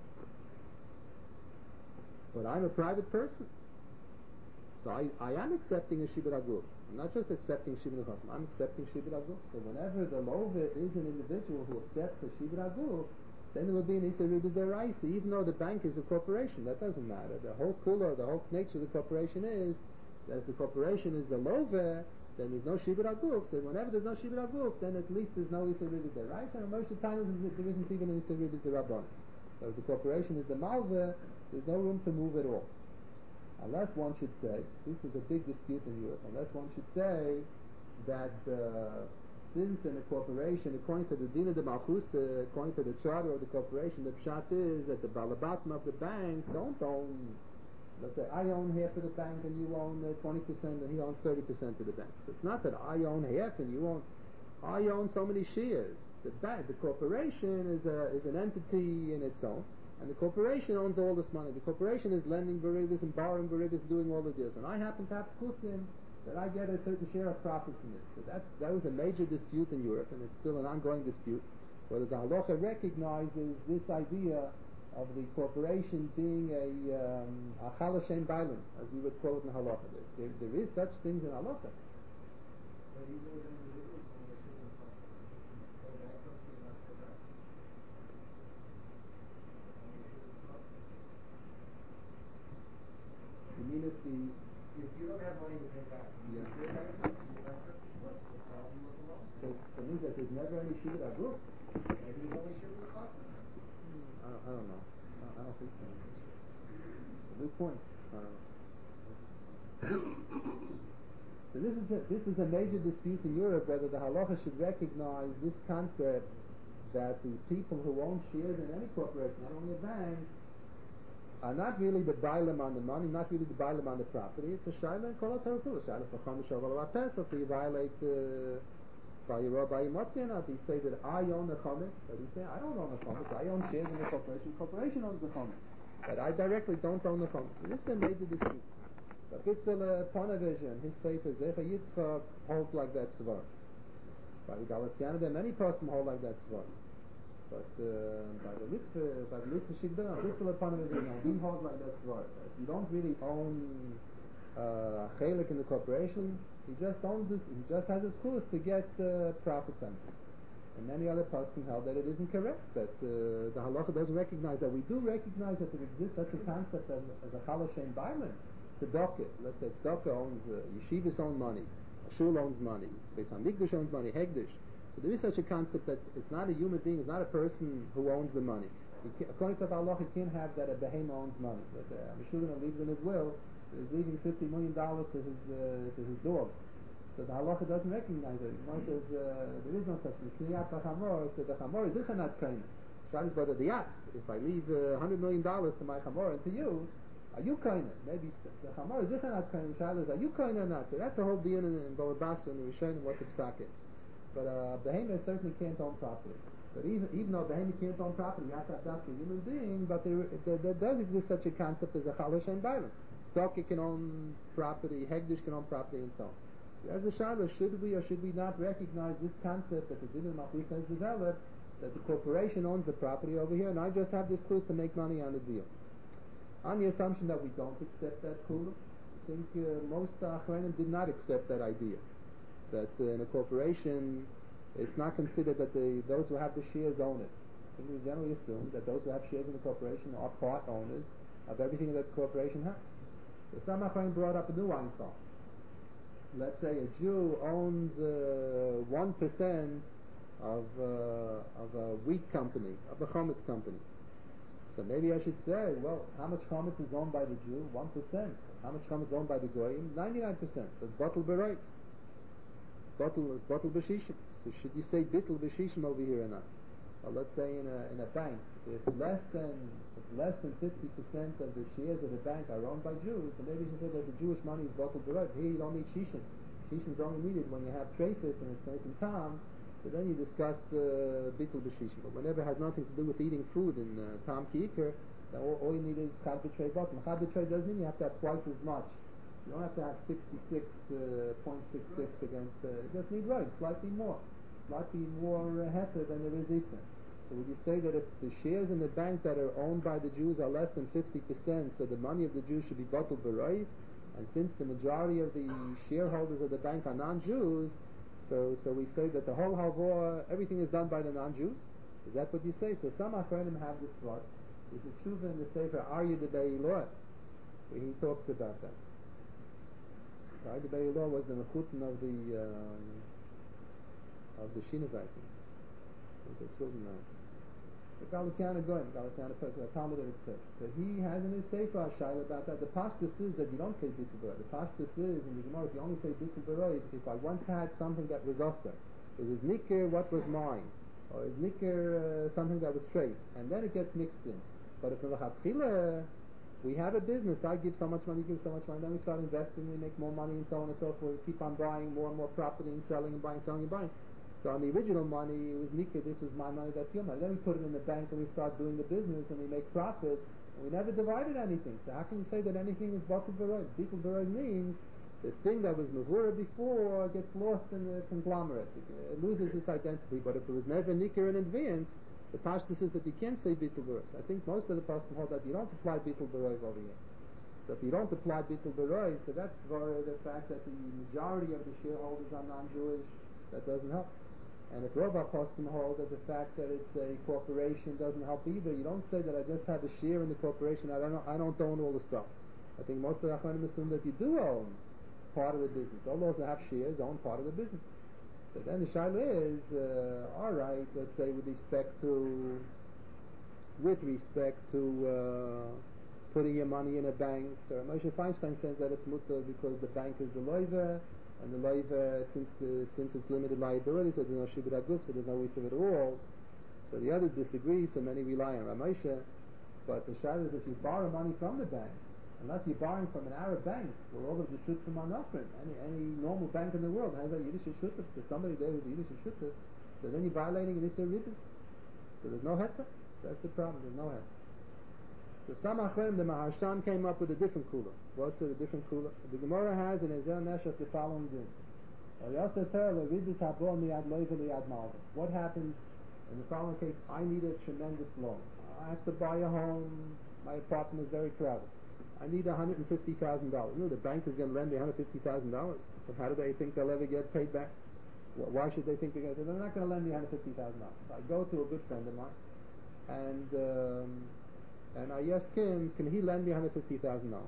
but I'm a private person, so I am accepting a shibud aguf. I'm not just accepting shibud nechasim, I'm accepting shibud aguf. So whenever the lover is an individual who accepts a shibud aguf, then there will be an Issa Ribbis Deraisa, even though the bank is a corporation. That doesn't matter. The whole kula, the whole nature of the corporation is that if the corporation is the lover, then there's no shibud aguf. So whenever there's no shibud aguf, then at least there's no Yisraelis deraisa, and most of the time there isn't even an Yisraelis derabbanan. So if the corporation is the malveh, there's no room to move at all. Unless one should say, this is a big dispute in Europe, unless one should say that since in a corporation, according to the Din of the Malchus, according to the charter of the corporation, the pshat is that the balabatim of the bank don't own, let's say I own half of the bank and you own 20% and he owns 30% of the bank. So it's not that I own half and you own, I own so many shares. The bank, the corporation is an entity in its own, and the corporation owns all this money. The corporation is lending berivas and borrowing berivas, doing all the deals, and I happen to have skusim that I get a certain share of profit from it. So that was a major dispute in Europe, and it's still an ongoing dispute, whether the halacha recognizes this idea of the corporation being a chalashem bailim, as we would quote in halacha. There is such things in halacha. You mean if you don't have money to pay back, what's the problem with the law? So it means that there's never any shibud aguf. Maybe there's only shibud aguf. I don't know. I don't think so. A good point. So this is a major dispute in Europe whether the halacha should recognize this concept that the people who own shares in any corporation, not only a bank, are not really the bailam on the money, not really the bailam on the property. It's a shaila and kol ha-tarakul, a shaila for chamish aval pesach. Do you violate by your by not? Do you say that I own the chometz? Or do you say I don't own the chometz? I own shares in the corporation. The corporation owns the chometz, but I directly don't own the chometz. So this is a major dispute. But Bitzel Ponevezh, his sefer Zecher Yitzchak holds like that svar. By the Galatiana, there are many poskim hold like that svar. But by the Litva Shigdon, Bitzel Ponevezh, he holds like that svar. You don't really own a chelik in the corporation. He just owns this. He just has a schus to get profit centers. And many other poskim held that it isn't correct. That the halacha doesn't recognize that. We do recognize that there exists such a concept as a chalashem bailim. Tzedakah, let's say Tzedakah owns yeshivas own money, a shul owns money, Beis Hamikdash owns money, Hegdish. So there is such a concept that it's not a human being, it's not a person who owns the money. According to the Allah, you can't have that a behemoth owns money. That Meshulman leaves in his will, he's leaving $50 million to his dog. So the halacha doesn't recognize it. It says there is no such thing. So the chamor is ichanat kain. Shad is by the diat. If I leave $100 million to my chamor and to you, are you kaina? Maybe the chamor is ichanat kain. Shad is, are you kaina or not? So that's the whole deal in Bava Basra and the Rishonim what the psak is. But behemoth certainly can't own property. But even though behemoth can't own property, you have to have a human being. But there does exist such a concept as a chalashem bailim. Tzedakah can own property, Hegdish can own property, and so on. As the Shaila, should we or should we not recognize this concept that the Din al-Malchus has developed, that the corporation owns the property over here, and I just have this clue to make money on the deal? On the assumption that we don't accept that kula, I think most Achronim did not accept that idea. That in a corporation, it's not considered that those who have the shares own it. I think we generally assume that those who have shares in the corporation are part owners of everything that the corporation has. So some Achronim brought up a new thought. Let's say a Jew owns 1% of a wheat company, of a chometz company. So maybe I should say, well, how much chometz is owned by the Jew? 1%. How much chometz is owned by the goyim? 99%. So it's batel bereit. Batel b'shishim. So should you say bittel b'shishim over here or not? Well, let's say in a bank, if less than 50% of the shares of the bank are owned by Jews, then maybe you should say that the Jewish money is batel bereit. Here you don't need shishim. Shishim is only needed when you have treifis and it's nice and tam. So then you discuss bittul b'shishim. But whenever it has nothing to do with eating food in tam ki'ikr, then all you need is chad b'trei batel. Chad b'trei doesn't mean you have to have twice as much. You don't have to have 66.66 against. You just need rice, slightly more heffer than there is Easter. So would you say that if the shares in the bank that are owned by the Jews are less than 50%, so the money of the Jews should be batel bereit? And since the majority of the shareholders of the bank are non-Jews, so we say that the whole halvor, everything is done by the non-Jews? Is that what you say? So some Achronim have this thought. There's a tshuva in the Sefer Aryeh Debei Loi, where he talks about that. Right? The Beit Law was the mechutin of the Shinavite, of the children now. The Galatiana Goyim, Galatiana person, a Talmud that it says. So he has in his Sefer a shaila about that. The pashtus is that you don't say Bittul Baroi. The pashtus is, in the Gemara, you only say Bittul Baroi if I once had something that was also. It was Nikir, what was mine. Or it was Nikir, something that was straight. And then it gets mixed in. But if we have a business, I give so much money, you give so much money, then we start investing, we make more money and so on and so forth. We keep on buying more and more property and selling and buying, selling and buying. So on the original money, it was Nikah, this was my money, that's your money. Then we put it in the bank and we start doing the business and we make profit. And we never divided anything. So how can you say that anything is Batul Baroi? Batul Baroi means the thing that was Mavura before gets lost in the conglomerate. It loses its identity. But if it was never Nikah in advance, the Pashtus is that you can't say Batul Baroi. So I think most of the Pashtus hold that you don't apply Batul Baroi over here. So if you don't apply Batul Baroi, so that's for the fact that the majority of the shareholders are non-Jewish, that doesn't help. And if Rav Poskim hold that the fact that it's a corporation doesn't help either, you don't say that I just have a share in the corporation, I don't own all the stuff. I think most of the Achronim assume that you do own part of the business. All those that have shares own part of the business. So then the shaila is, all right, let's say with respect to putting your money in a bank. So Moshe Feinstein says that it's mutter because the bank is the loiva, and the loiva, since it's limited liability, so there's no shibud haguf, so there's no issue at all. So the others disagree, so many rely on Ramosha. But the shaila is if you borrow money from the bank, unless you're borrowing from an Arab bank, where all of the shutim are nothing, any normal bank in the world has a Yiddish shutim, there's somebody there who's a Yiddish shutim, so then you're violating an Issa Ribbis. So there's no heta. That's the problem, there's no heta. So some Achronim, the Maharshan came up with a different kula. What's it, a different kula? The Gemara has in Ezer Neshach the following din. What happens in the following case? I need a tremendous loan. I have to buy a home. My apartment is very crowded. I need $150,000. The bank is going to lend me $150,000. But how do they think they'll ever get paid back? Why should they think they're not going to lend me $150,000? I go to a good friend of mine, and I ask him, can he lend me $150,000?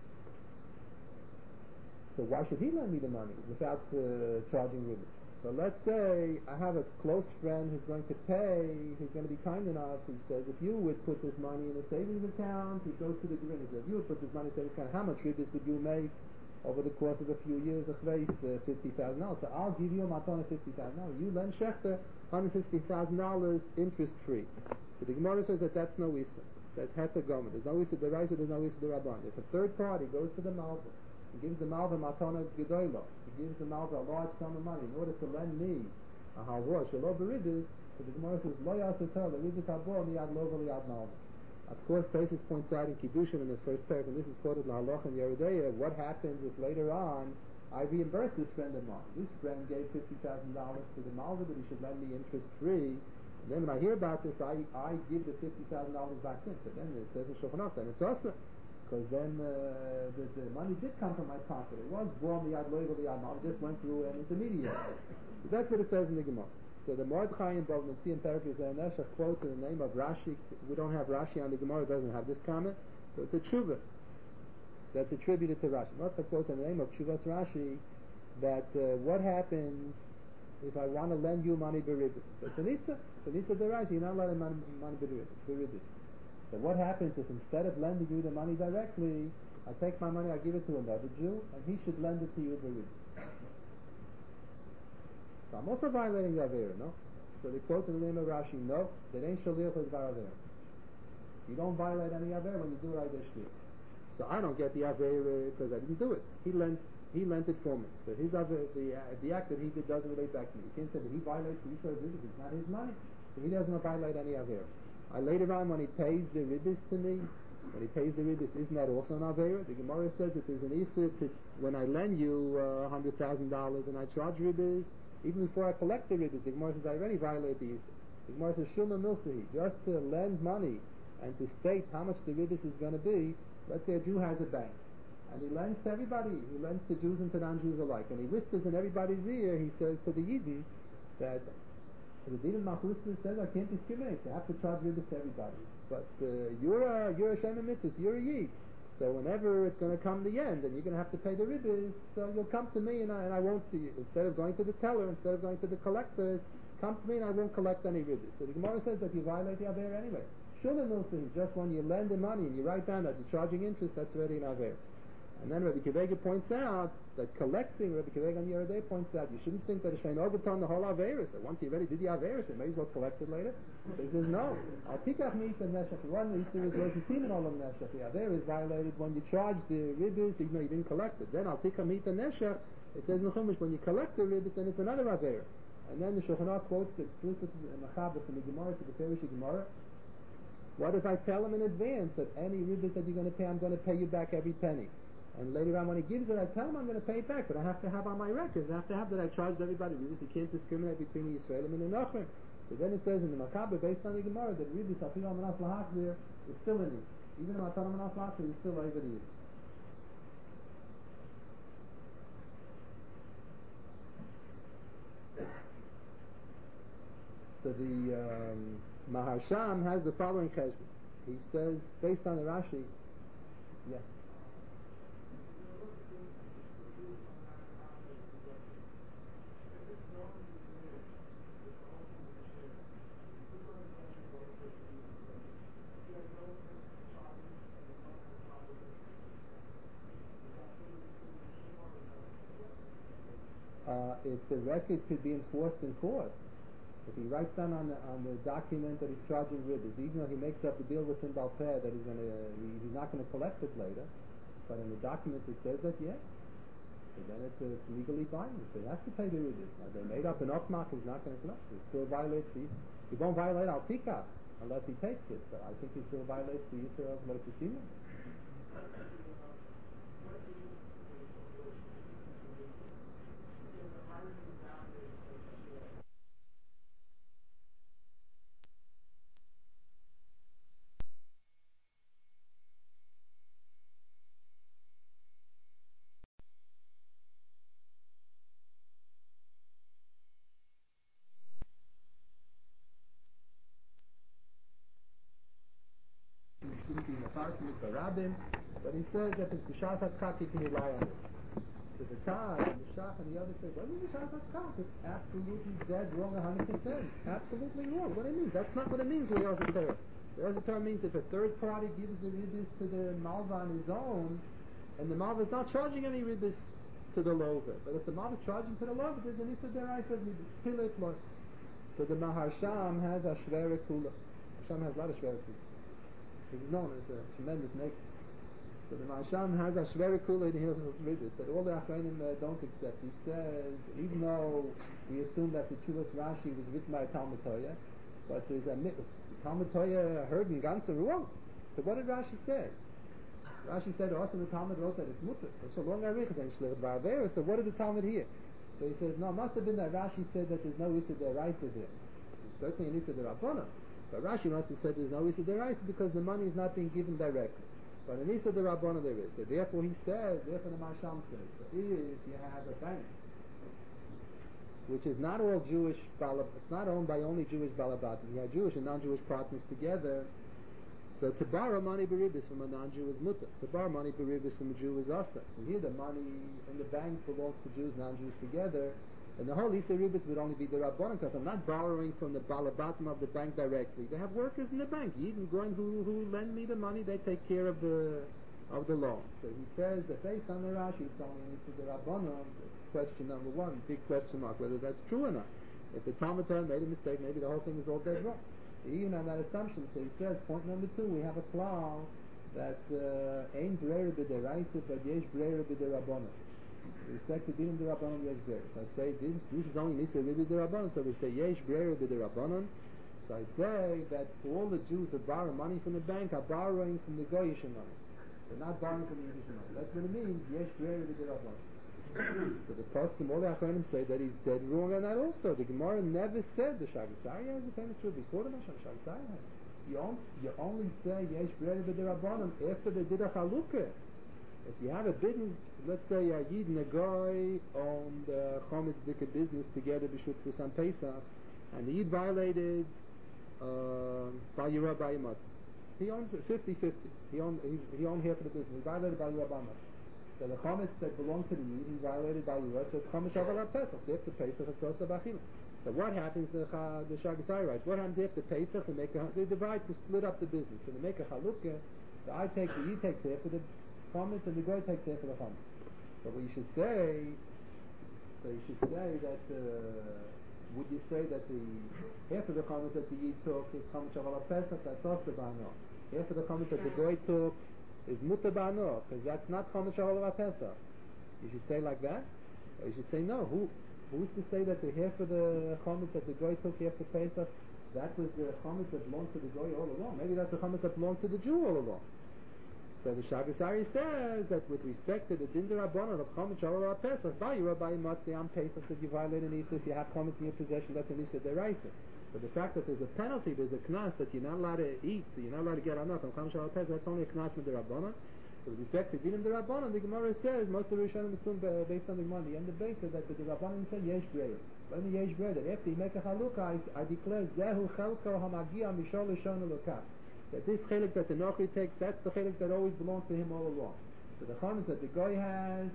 So why should he lend me the money without charging ribbit? So let's say I have a close friend who's going to pay, he's going to be kind enough, he says, if you would put this money in a savings account, he goes to the grin, he says, if you would put this money in a savings account, how much ribbit would you make over the course of a few years? $50,000. So I'll give you a matana $50,000. You lend Shechter $150,000 interest free. So the Gemara says that that's no Issa. That's Heta Gomer. There's no Issa Deraisa, there's no Issa Derabban. If a third party goes to the Malva and gives the Malva Matana Gedoyla, he gives the Malva a large sum of money in order to lend me a Halvor, Shalo Beridis, so the Gemara says, Lo Yasatel, the Ridis Halvor, Miyad Lova, Miyad Malva. Of course, Tesis points out in Kiddushin in the first paragraph, and this is quoted in Halach and Yeridea, what happens if later on I reimburse this friend of mine? This friend gave $50,000 to the Malva that he should lend me interest free. And then when I hear about this, I give the $50,000 back in. So then it says in Shulchan Aruch, then it's also, because then the money did come from my pocket. It was born the Yad Loivel, the Yad Mal, it just went through an intermediary. So that's what it says in the Gemara. So the Mordechai in Bavnasi and Perikles Neshach quotes in the name of Rashi. We don't have Rashi on the Gemara, it doesn't have this comment. So it's a tshuva that's attributed to Rashi. Mordechai quotes in the name of Tshuvas Rashi that what happens if I want to lend you money beribit. So Tanisa Derais, you're not allowed to money beribit. So what happens if instead of lending you the money directly, I take my money, I give it to another Jew, and he should lend it to you beribit? So I'm also violating the Avera, no? So they quote in the name of Rashi, no, that ain't Shaliach is Avera. You don't violate any Avera when you do it either Shliach. So I don't get the Avera because I didn't do it. He lent it for me. So his the act that he did doesn't relate back to me. You can't say that he violates the Yisrael Ribbis. It's not his money. So he doesn't violate any Avera. Later on, when he pays the Ribbis to me, when he pays the Ribbis, isn't that also an Avera? The Gemara says that there's an Issa when I lend you $100,000 and I charge Ribbis, even before I collect the Ribbis, the Gemara says I already violate the Issa. The Gemara says Shulman Milsahi, just to lend money and to state how much the Ribbis is going to be. Let's say a Jew has a bank. And he lends to everybody. He lends to Jews and to non-Jews alike. And he whispers in everybody's ear, he says to the Yidden, that the Din Machusta says I can't discriminate. I have to charge ribbis to everybody. But you're a Shem Mitzvah, you're a Yid. So whenever it's going to come the end and you're going to have to pay the ribbis, so you'll come to me and I won't, instead of going to the teller, instead of going to the collectors, come to me and I won't collect any ribbis. So the Gemara says that you violate the Aver anyway. Shulanulsin, just when you lend the money and you write down that you're charging interest, that's already an Aver. And then Rabbi Kivega points out that collecting, Rabbi Kivega on Yeridei points out, you shouldn't think that it's Shein Overton the whole Averis. So once you already did the Averis, you may as well collect it later. So he says, no. Al Tikach Meet and Neshach. One of the Easter is Rosentin and all of Neshach. The Aver is violated when you charge the ribbis, even though you didn't collect it. Then Al Tikach Meet and Neshach, it says in the Chumash, when you collect the ribbis, then it's another Aver. And then the Shulchan Aruch quotes the explicit Mechaber from the Gemara to the Perish Gemara. What if I tell him in advance that any ribbis that you're going to pay, I'm going to pay you back every penny? And later on when he gives it, I tell him I'm going to pay it back, but I have to have on my records, I have to have that I charged everybody ribbis. You can't discriminate between the Yisraelim and the Nachrim. So then it says in the Machaber, based on the Gemara, that ribbis Afil Amanas Lahachzir is still in it. Even if Matan Amanas Lahachzir is still over the years. So the Maharsham has the following cheshbon. He says, based on the Rashi, yeah. If the record could be enforced in court, if he writes down on the document that he's charging ribbis, even though he makes up the deal with him Balpeh that he's not going to collect it later, but in the document it says that, yeah, so then it's legally binding. So he has to pay the ribbis. Now they made up an Okmak, he's not going to collect it. He still violates these. He won't violate Al Tikach unless he takes it, but I think he still violates the Yisrael of Lechitim. But he says that it's B'shas HaTchak you can rely on this. So the Taz and the Shach and the others say, what is B'shas HaTchak? It's absolutely dead wrong 100%. Absolutely wrong. What do it mean? That's not what it means with Yosef Torah. Yosef Torah means if a third party gives the ribbis to the Malva on his own, and the Malva is not charging any ribbis to the Lover. But if the Malva is charging to the Lover, there's an Issa Deraisa ribbis. Pilet Loy. So the Maharsham has a Shvere Kula. Maharsham has a lot of Shvere Kula. He's known as a tremendous maker. So the Maharsham has a Shvere Kula in Hilchos Ribbis that all the Achronim don't accept. He says, even though we assume that the Chuvas Rashi was written by Talmud Torah, but there's a Talmud Torah heard in Ganze wrong. So what did Rashi say? Rashi said, also the Talmud wrote that it's mutter. So long Arichas and Shlichut Ba'avera. So what did the Talmud hear? So he says, no, it must have been that Rashi said that there's no Issa Deraisa there. There's certainly an Issa Derabbanan. But Rashi must have said there's no Issa Deraisa because the money is not being given directly. But an Issa Derabbanan there is. So therefore he says, therefore the Maharsham says, so if you have a bank which is not all Jewish, it's not owned by only Jewish balabatim, you have Jewish and non-Jewish partners together, so to borrow money beribis from a non-Jew is mutter. To borrow money beribis from a Jew is asa. So here the money in the bank belongs to Jews, non-Jews together, and the whole Issa Ribis would only be the Rabbanan, because I'm not borrowing from the balabatim of the bank directly. They have workers in the bank, Yidden Goin who lend me the money, they take care of the loan. So he says that based on the Rashi, it's only an Issa the Rabbanan. It's question number one, big question mark, whether that's true or not. If the Talmud Torah made a mistake, maybe the whole thing is all dead wrong. Even on that assumption, so he says, point number two, we have a klal that ain't b'reira b'deraisa, but yesh b'reira b'derabbanan. With respect to din d'rabbanan, yesh b'reira. So I say, this is only Nisa Ribbi d'rabbanan, so we say yesh b'reira b'derabbanan. So I say that all the Jews that borrow money from the bank are borrowing from the Goyish money. They're not borrowing from the Yiddish money. That's what it means, yesh b'reira b'derabbanan. So the Poskim, all the Achronim say that he's dead wrong on that also. The Gemara never said the Shagasari has a famous truth before the Mashal Shagasari has. You only say Yesh B'rei B'derabbanan after they did a Chalukah. If you have a business, let's say a Yid and a Goy owned Chometz Dika business together b'shut for some Pesach, and the Yid violated Bal Yirah B'Yimatz. He owns it 50-50. He owned half of the business. He violated by Rabbanah. So the chametz that belonged to the Yid, he violated by Yid. So it's chametz aval Pesach. So after Pesach, it's also b'achila. So what happens? The Shagasai writes. What happens after Pesach? They divide to split up the business. So they make a halukah. So the Yid takes half of the chametz, and the goy takes half of the chametz. So what you should say. So you should say that. Would you say that the half of the chametz that the Yid took is chametz aval Pesach? That's also b'ano. Half of the chametz that the goy took is mutar b'ano, because that's not chametz aval Pesach. You should say like that, or you should say no. Who's to say that the half of the chametz that the goy took after Pesach, that was the chametz that belonged to the goy all along? Maybe that's the chametz that belonged to the Jew all along. So the Shagasari says that with respect to the din d'Rabbanan of chametz aval Pesach, by Matzah on Pesach that you violate an Issa, if you have chametz in your possession, that's an Issa deraisa. But the fact that there's a penalty, there's a knas that you're not allowed to eat, you're not allowed to get enough on chametz aval Pesach, that's only a knas with the Rabbanan. So with respect to Dinim D'Rabbanan, the Gemara says, most of the Rishonim assume based on the Gemara, the end of Beita, that the D'Rabbanan said, Yesh Breir. When the Yesh Breir, that after you make a Halukah, I declare, Zehu Chelko Hamagia Mishol Lishon Elokah. That this chelik that the Nochri takes, that's the chelik that always belonged to him all along. So the chametz that the Goy has,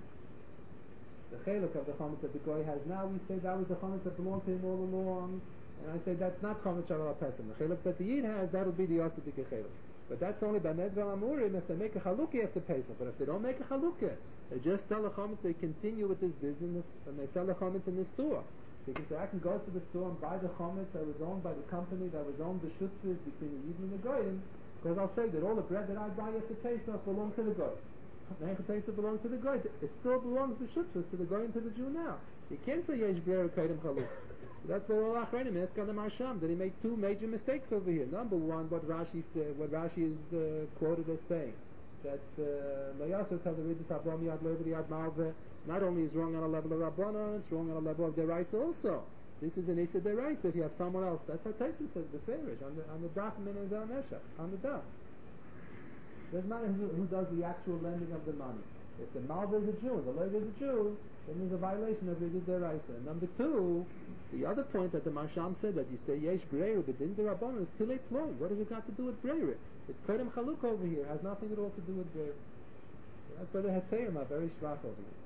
the chelik of the chametz that the Goy has now, we say that was the chametz that belonged to him all along, and I say that's not chametz Shalal HaPesach. The chelik that the Yid has, that'll be the Yosadik chelik. But that's only by Medra Amurim if they make a Chalukah after Pesach. But if they don't make a Chalukah, they just sell the chametz, they continue with this business, and they sell the chametz in the store. So you can say, I can go to the store and buy the chametz that was owned by the company that was owned the shutzes between the Yid and the Goyim, because I'll say that all the bread that I buy after Pesach belongs to the Goy. The Eichel Pesach belongs to the Goy. It still belongs the shutzes to the Goy and to the Jew now. You can't say Yesh B'er Kaidim Chalukah. So that's what all Achreinim ask on the Marsham, that he made two major mistakes over here. Number one, what Rashi is quoted as saying, that Layasar tell the Ridus Abram Yad Lev Yad Malve, not only is wrong on a level of Rabbanon, it's wrong on a level of Deraisa also. This is an Issa Deraisa if you have someone else. That's how Taisa says the Farish on the Daf Min and Zel Neshach, on the Daf. Doesn't matter who does the actual lending of the money. If the Malva is a Jew, the Lev is a Jew, then there's a violation of Ridus Deraisa. And number two, the other point that the Marsham said, that you say Yesh Breiru B'din D'Rabbanan is Tilei Ploim. What does it got to do with Breiru? It's Kodem Chaluk over here. It has nothing at all to do with Breiru. So that's why the Heterim are very strong over here.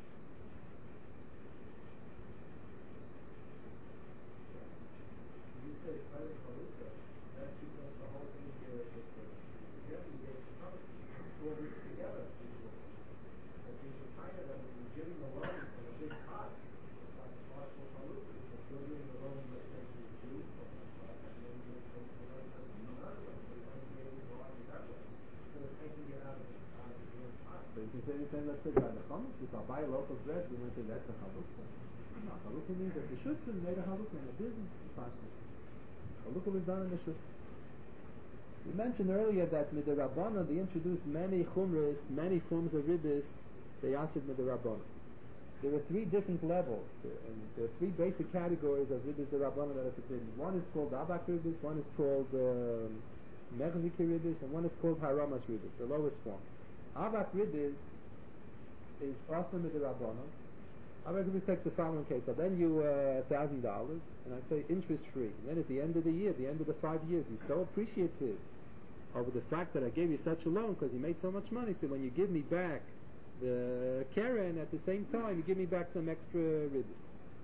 You say Kodem Chalukah, that's because the whole thing is together, you gave the 4 weeks together. But there's a kind of giving the loan in a big pot. It's like a partial Chalukah. You're giving the loan, let's say, to the Jew, and then you're taking the loan to another one. So you're only giving the loan that way. So they're taking it out of the big pot. So you can say the same, let's say, by the chametz. If I buy a loaf of bread, we're going to say that's a Chalukah. No, Chalukah means that the Shutzim made a Chalukah in the business. Chalukah was done in the Shutzim. We mentioned earlier that Midirabbanan, they introduced many chumras, many forms of ribbis, they asked Midirabbanan. There are 3 different levels, and there are 3 basic categories of ribbis D'Rabbanan that are forbidden. One is called Abak ribbis, one is called Mechziki ribbis, and one is called Haramas ribbis, the lowest form. Abak ribbis is also Midirabbanan. Abak ribbis takes the following case. I lend you $1,000, and I say interest free. And then at the end of the year, at the end of the 5 years, he's so appreciative over the fact that I gave you such a loan because you made so much money. So when you give me back the Karen, at the same time you give me back some extra ribbis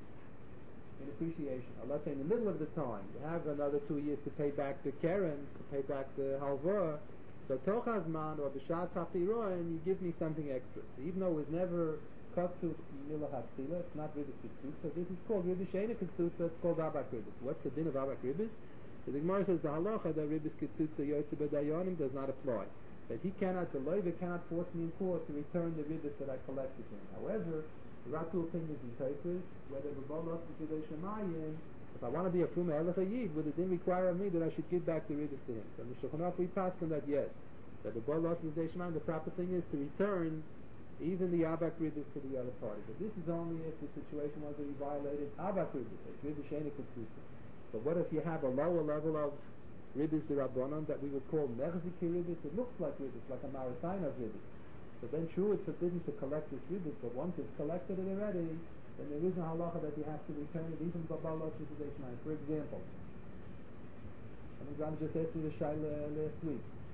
in appreciation. Or let's say in the middle of the time you have another 2 years to pay back the Karen, to pay back the halva. So Tochazman or B'Shas Hapiroin, you give me something extra. So even though it was never cut to Milah Hatzila, it's not ribbis Kitzutza. This is called ribbis Sheina Kitzutza. It's called Abak ribbis. What's the din of Abak ribbis? So the Gemara says the halacha that ribbis Kitzutza Yotze B'Dayanim does not apply. That he cannot, the loiva cannot force me in court to return the ribbis that I collected from him. However, there are 2 opinions in cases whether the B'Balos B'Shidei Shemayim, if I want to be a Fruma Elech Yid, would it then require of me that I should give back the ribbis to him? So in the Shulchan Aruch we pass on that yes, that the B'Balos B'Shidei Shemayim, the proper thing is to return even the Abak ribbis to the other party. But this is only if the situation was that he violated Abak ribbis, it's ribbis Sheina Kitzutza. But what if you have a lower level of ribbis D'Rabbanan that we would call Mechziki ribbis? It looks like ribbis, like a Marasaina ribbis. So then true, it's forbidden to collect this ribbis, but once it's collected it already, then there is a halacha that you have to return it even B'Balos B'Shidei Shemayim. For example, just asked me the Shaila last week.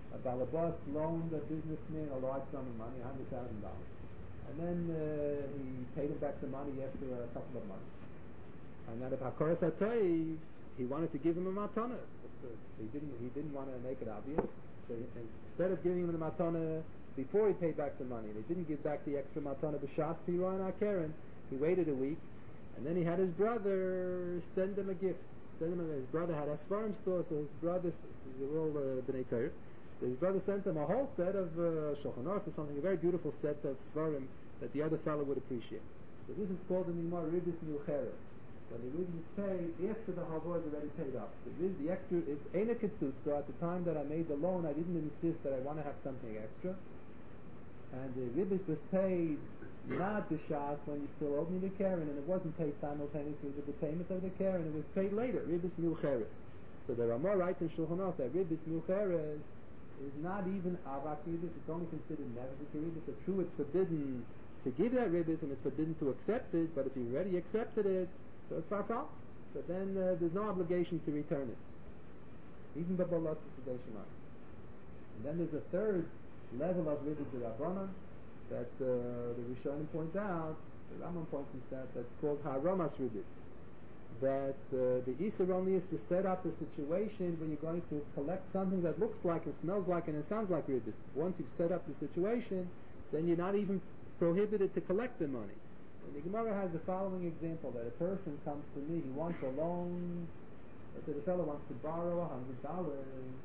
A balabas loaned a businessman a large sum of money, $100,000. And then he paid him back the money after a couple of months. And then if Hakoras HaToiv, he wanted to give him a matana. So he didn't want to make it obvious. So instead of giving him the matana before he paid back the money, and he didn't give back the extra matana b'shas piroin HaKeren, he waited a week, and then he had his brother send him a gift. His brother had a Svarim store, so his brothers, these are all B'nai Torah. So his brother sent him a whole set of Shulchan Aruch or something, a very beautiful set of Svarim that the other fellow would appreciate. So this is called in the Gemara Ribis Miucheres. When the ribis is paid after the halvah is already paid up. The extra, it's Eina Kitzut, so at the time that I made the loan, I didn't insist that I want to have something extra. And the ribis was paid not b'shas when you still owed me the Karen, and it wasn't paid simultaneously with the payment of the Karen, it was paid later, ribis miucheres. So there are more rights in Shulchan Aruch that ribis miucheres is not even avak ribis, it's only considered nevzik ribis. So true, it's forbidden to give that ribis, and it's forbidden to accept it, but if you already accepted it, so it's farfal. So then there's no obligation to return it. Even Babbalot is the Shemai. And then there's a third level of ribis d'Rabbanan that the Rishonim point out, the Rambam points instead, that's called haramas ribis. That the Isser only is to set up a situation where you're going to collect something that looks like and smells like and it sounds like ribis. Once you've set up the situation, then you're not even prohibited to collect the money. And the Gemara has the following example, that a person comes to me, he wants a loan, let's say the fellow wants to borrow $100,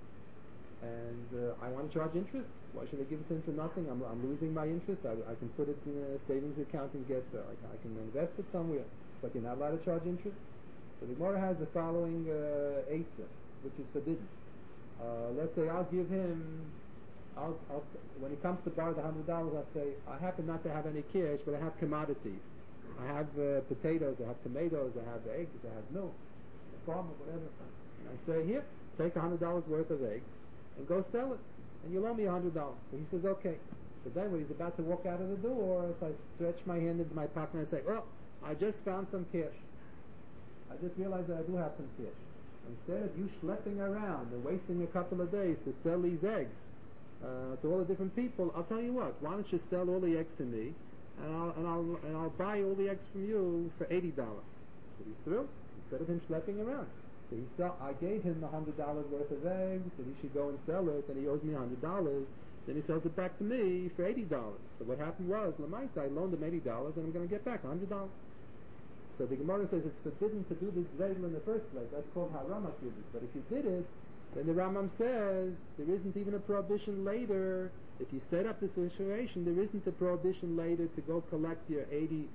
and I want to charge interest. Why should I give it to him for nothing? I'm losing my interest. I can put it in a savings account and get, I can invest it somewhere, but you're not allowed to charge interest. So the Gemara has the following eitzah, which is forbidden. Let's say I'll give him, when he comes to borrow the $100, I'll say, I happen not to have any cash, but I have commodities. I have potatoes, I have tomatoes, I have eggs, I have milk, a farm or whatever. And I say, here, take $100 worth of eggs and go sell it, and you'll owe me $100. So he says, okay. But then when he's about to walk out of the door, so I stretch my hand into my pocket and I say, oh, I just found some cash. I just realized that I do have some cash. Instead of you schlepping around and wasting a couple of days to sell these eggs to all the different people, I'll tell you what, why don't you sell all the eggs to me, and I'll buy all the eggs from you for $80. So he's through, instead of him schlepping around. So I gave him $100 worth of eggs, and he should go and sell it, and he owes me $100. Then he sells it back to me for $80. So what happened was, Lamaisa, I loaned him $80, and I'm going to get back $100. So the Gemara says it's forbidden to do this regel in the first place. That's called haramas ribis. But if you did it, then the Rambam says there isn't even a prohibition later. If you set up the situation, there isn't a prohibition later to go collect your $100,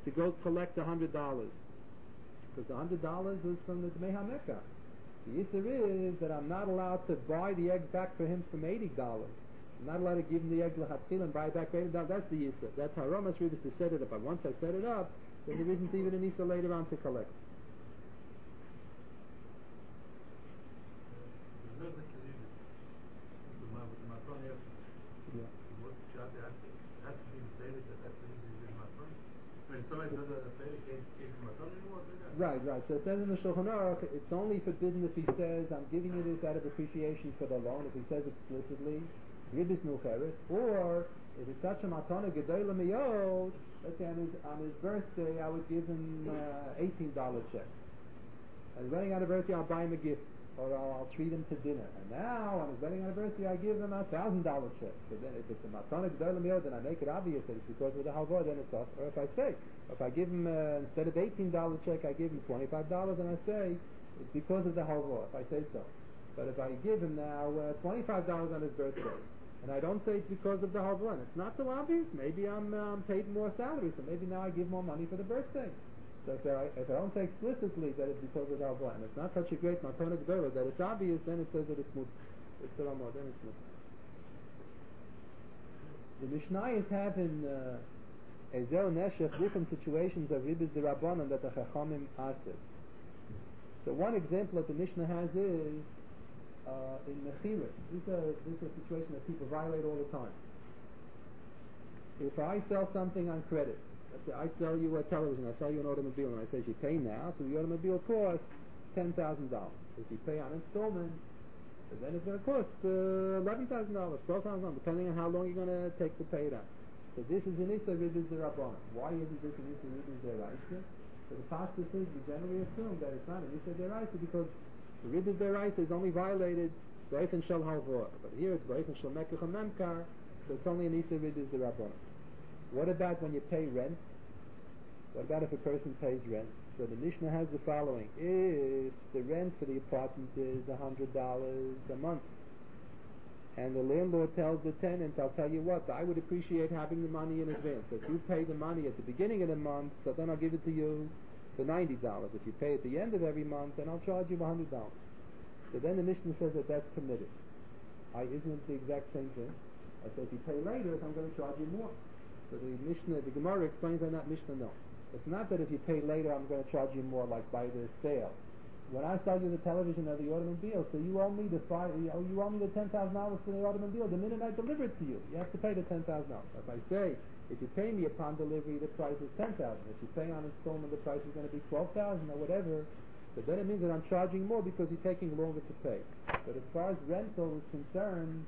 because the $100 is from the Dmei HaMekah. The Yisr is that I'm not allowed to buy the egg back for him from $80. I'm not allowed to give him the egg l'chatchila and buy it back for $80. That's the Yisr. That's haramas ribis to set it up. But once I set it up, then there isn't even an Yisr later on to collect. Yeah. Right. So it says in the Shulchan Aruch, it's only forbidden if he says, I'm giving you this out of appreciation for the loan, if he says explicitly, ribis milcheres, or if it's such a matana gedola miyod, let's say on his birthday, I would give him $18 check. On his wedding anniversary, I'll buy him a gift, or I'll treat him to dinner. And now, on his wedding anniversary, I give him a $1,000 check. So then, if it's a matana gedola miyod, then I make it obvious that it's because of the halvah, then it's us. Or if I say, if I give him, instead of $18 check, I give him $25, and I say, it's because of the halvah, if I say so. But if I give him now $25 on his birthday, and I don't say it's because of the halvah, and it's not so obvious, maybe I'm paid more salary, so maybe now I give more money for the birthday. So if I don't say explicitly that it's because of the halvah, and it's not such a great matana gedola that it's obvious, then it says that it's mut. It's the Ramah, then it's mut. The Mishnayos have in Ezel Neshech different situations of ribis d'Rabbanan that the Chachamim asked. So one example that the Mishnah has is in Mechira. This is a situation that people violate all the time. If I sell something on credit, let's say I sell you a television, I sell you an automobile, and I say if you pay now, so the automobile costs $10,000. If you pay on installments, So then it's going to cost $11,000, $12,000, depending on how long you're going to take to pay it out. So this is an Issa Ridus Derabanan. Why isn't this an Issa Ridus Deraisa? So the Pashtus is, we generally assume that it's not an Issa Deraisa because the Ridus Deraisa is only violated B'Eifen Shel Halvor. But here it's B'Eifen Shel Mekach and Memkar, so it's only an Issa Ridus Derabanan. What about when you pay rent? What about if a person pays rent? So the Mishnah has the following. If the rent for the apartment is $100 a month, and the landlord tells the tenant, I'll tell you what, I would appreciate having the money in advance. So if you pay the money at the beginning of the month, so then I'll give it to you for $90. If you pay at the end of every month, then I'll charge you $100. So then the Mishnah says that that's permitted. Isn't it the exact same thing? I say if you pay later, I'm going to charge you more. So the Gemara explains on that Mishnah, no. It's not that if you pay later, I'm going to charge you more, like by the sale. When I sell you the television or the automobile, so you owe me the $10,000 for the automobile. The minute I deliver it to you, you have to pay the $10,000. If I say, if you pay me upon delivery, the price is $10,000. If you pay on installment, the price is going to be $12,000 or whatever. So then it means that I'm charging more because you're taking longer to pay. But as far as rental is concerned,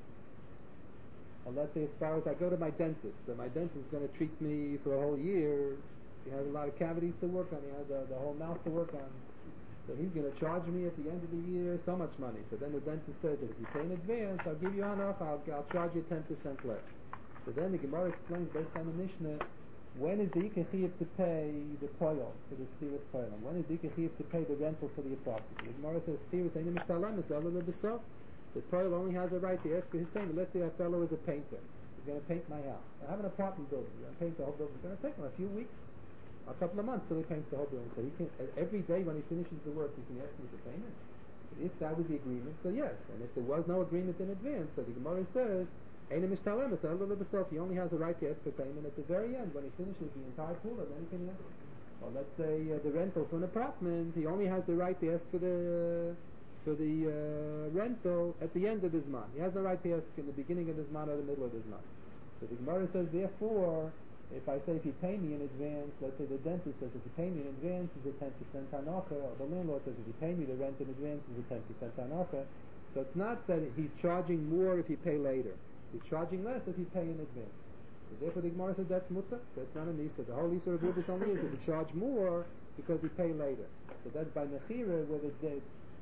or let's say as far as I go to my dentist, so my dentist is going to treat me for a whole year. He has a lot of cavities to work on. He has the whole mouth to work on. So he's going to charge me at the end of the year so much money. So then the dentist says that if you pay in advance, I'll give you enough, I'll charge you 10% less. So then the Gemara explains based on the Mishnah, when is the Ikachiv to pay the poil for the Stiris poil? And when is the Ikachiv to pay the rental for the apartment? The Gemara says Stiris ain't a Mishtalamis, the poil only has a right to ask for his payment. Let's say a fellow is a painter. He's going to paint my house. I have an apartment building. He's going to paint the whole building. It's going to take him a few weeks, a couple of months till he paints the whole building. So he can, every day when he finishes the work, he can ask me for payment. If that was the agreement, so yes. And if there was no agreement in advance, so the Gemara says, he only has a right to ask for payment at the very end when he finishes the entire pool, and then he can ask. Or let's say the rental for an apartment, he only has the right to ask for the rental at the end of his month. He has no right to ask in the beginning of his month or the middle of his month. So the Gemara says, therefore, if I say if you pay me in advance, let's say the dentist says if you pay me in advance is a 10% hanacha, or the landlord says if you pay me the rent in advance is a 10% hanacha. So it's not that he's charging more if you pay later. He's charging less if you pay in advance. So therefore the Gemara says that's mutter, that's not an Issa. The whole Issa of Rubis only is if you charge more because you pay later. So that's by Mechira where the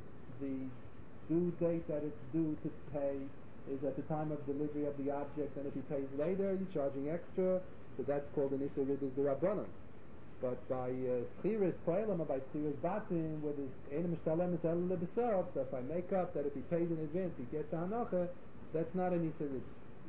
due date that it's due to pay is at the time of delivery of the object, and if he pays later, you're charging extra, so that's called an Issa Ridus Derabanan. But by Schiris Poelam or by Schiris Batin, where there's Einem Shtalem is El Lebesov, so if I make up that if he pays in advance, he gets a Hanacha, that's not an Issa Ridus.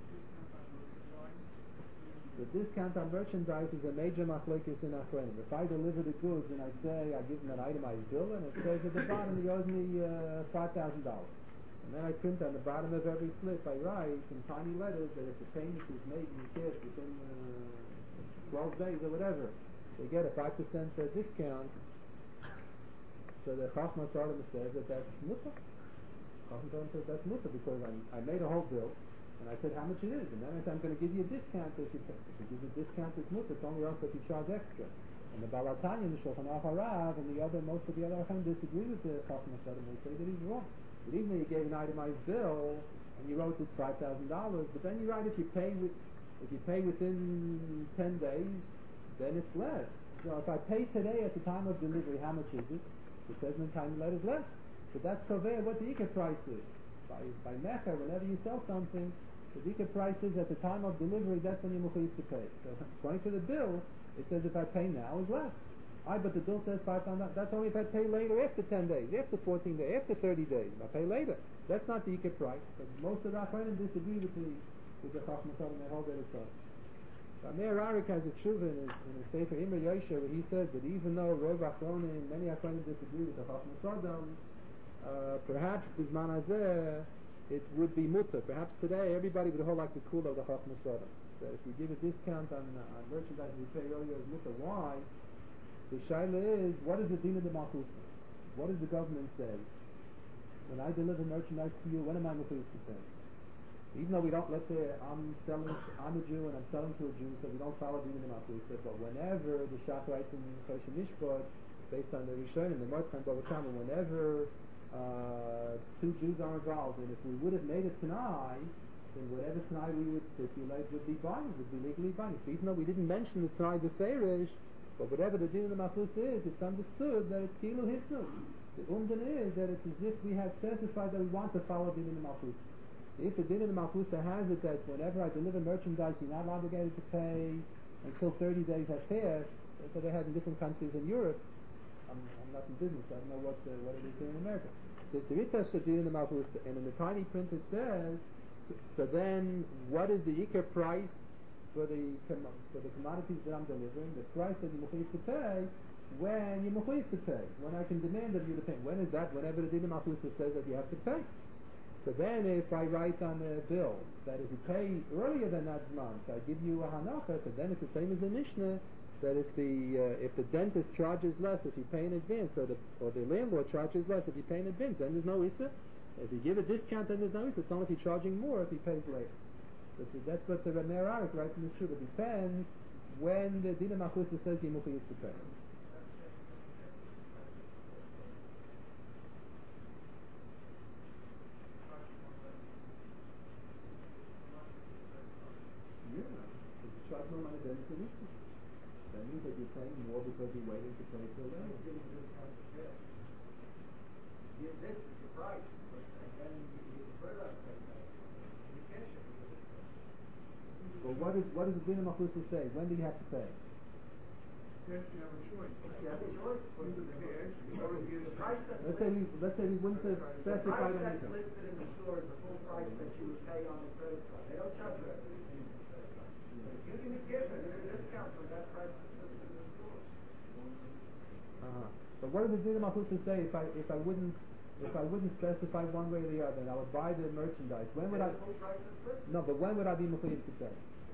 The discount on merchandise is a major machlekes in Achronim. If I deliver the goods and I say, I give him an itemized bill, and it says at the bottom he owes me $5,000. And then I print on the bottom of every slip, I write in tiny letters that if the payment is made in cash within 12 days or whatever, they get a 5% discount. So the Chachmas Adam says that that's mutter. Chachmas Adam says that's mutter because I made a whole bill, and I said how much it is, and then I said I'm going to give you a discount if you pay. If you give a discount, it's mutter. It's only else if you charge extra. And the Balatanya, the Shulchan Aruch Harav, and most of the other Achim disagree with the Chachmas Adam. They say that he's wrong. But even though you gave an itemized bill and you wrote it's $5,000, but then you write if you pay within 10 days, then it's less. So if I pay today at the time of delivery, how much is it? It says in the tiny letters less. So that's koveh what the Ikar price is. By Mecher, whenever you sell something, the Ikar price is at the time of delivery, that's when you're mechuyev to pay. So according to the bill, it says if I pay now is less. But the bill says $5,000. That's only if I pay later, after 10 days, after 14 days, after 30 days. If I pay later, that's not the Ikar price. So most of the Achronim disagree with the Chachmas Adam. They hold that it's us. Meir Arik has a tshuva in his Sefer Imre Yosher where he says that even though Rov Achronim, many Achronim disagree with the Chachmas Adam, perhaps Bizman Hazeh it would be mutter. Perhaps today everybody would hold like the cool of the Chachmas Adam. That if you give a discount on merchandise you pay earlier as mutter, why? The shaila is, what is the din of the malchusa? What does the government say? When I deliver merchandise to you, when am I mechuyev to pay? Even though we don't, let's say I'm a Jew and I'm selling to a Jew, so we don't follow the din of the malchusa, but whenever the Shach writes in Choshen Mishpat, based on the Rishonim, the Mordechai Bava Kama, whenever two Jews are involved, and if we would have made a Tanai, then whatever Tanai we would stipulate would be binding, would be legally binding. So even though we didn't mention the Tanai B'Ferish, but whatever the din of the Malchus is, it's understood that it's Kilu Hifnu. The Umdan is that it's as if we have specified that we want to follow the din of the Malchus. If the din of the Malchus has it that whenever I deliver merchandise, you're not obligated to pay until 30 days have passed, that's what they had in different countries in Europe. I'm not in business, I don't know what it is here in America. So the Ritzah Shadin in the Malchus, and in the tiny print it says, so then what is the Iker price for the commodities that I'm delivering? The price that you're mechuyev to pay when you're mechuyev to pay, when I can demand of you to pay. When is that? Whenever the Din of Malchus says that you have to pay. So then if I write on a bill that if you pay earlier than that month, I give you a hanacha, so then it's the same as the Mishnah, that if the dentist charges less if you pay in advance, or the landlord charges less if you pay in advance, then there's no issa. If you give a discount, then there's no issa. It's only if you're charging more if he pays later. That's what the Rameir Arik writes in the Shul. It depends when the Din of Malchus says you're mechuyev to pay. Yeah, if you charge more money, then it's an issue. That means that you're paying more because you're waiting to pay till later. Give this is the price, and then you further say that. You cash it with this price. Well, what does the Din of Malchus say? When do you have to pay? Yes, you have a choice. You have a choice. Either cash or you get The price that's Let's say we wouldn't have the specified price that's anything. listed in the store is the full price that you would pay on the credit card. They don't charge you everything. But if you give me cash, I get a discount from that price that's listed in the store. But what does the Din of Malchus say if I wouldn't specify one way or the other, and I would buy the merchandise? When would I? The full price that's listed. No, but when would I be mechuyev to pay?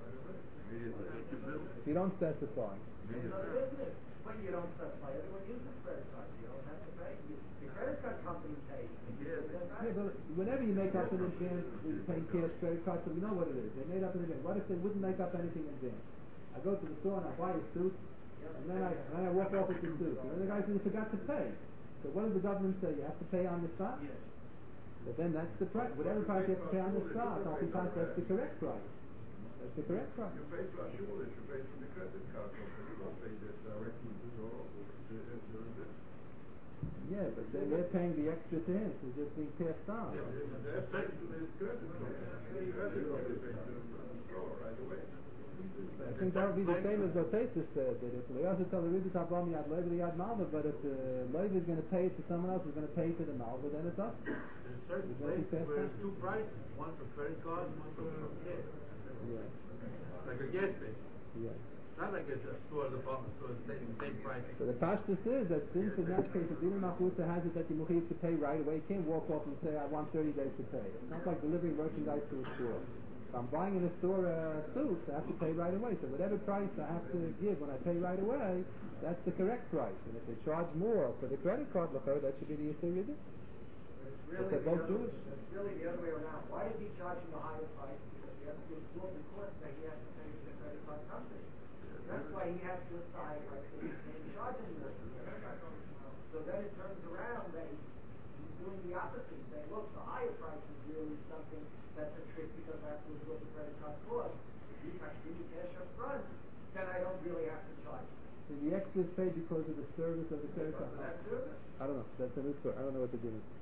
If you don't specify. It's not a business. But you don't specify. Everyone uses credit cards. You don't have to pay. The credit card company pays. Yeah, but whenever you make up an advance, you pay cash credit card, so we know what it is. They made up an advance. What if they wouldn't make up anything in advance? I go to the store and I buy a suit, and then I walk off with the suit. And then the guy says, you forgot to pay. So what does the government say? You have to pay on the spot? But then that's the price. Whatever price you have to pay on the spot, oftentimes that's the correct price. That's the correct price. You pay for assurance, you pay for the credit card company, you don't pay that directly to the Yeah, but they're paying the extra to him, so it's just being passed on. They're paying to the credit company. The credit company pays to the store right away. I think that would be the same as what Tesis said, that if Le'asa tell the Ridus Habam Yad Lev Yad Malva, but if the Lev is going to pay it to someone else who's going to pay to the Malva, then it's us. There's certain places where there's two prices, one for credit card and one for cash. Yeah. Like a gas station. Yeah. Not like a store, department store, the same price. So the Pashtus is that since in that case the Din Malchusa has it that you mechuyev to pay right away, you can't walk off and say I want 30 days to pay. It's not like delivering merchandise to a store. If I'm buying in a store suit, I have to pay right away. So whatever price I have to give when I pay right away, that's the correct price. And if they charge more for the credit card, that should be the Yisur Ridus. It's they're both Jewish. It's really the other way around. Why does he charge him a higher price? Because he has to absorb the cost that he has to pay to the credit card company. So that's why he has to assign and charge him more. So then it turns around that he's doing the opposite. He's saying, look, the higher price is really something that's a trick because I have to absorb the credit card cost. If you have to give me cash up front, then I don't really have to charge you. So the extra is paid because of the service of the credit card. So that's service. I don't know. That's a new story. I don't know what the deal is.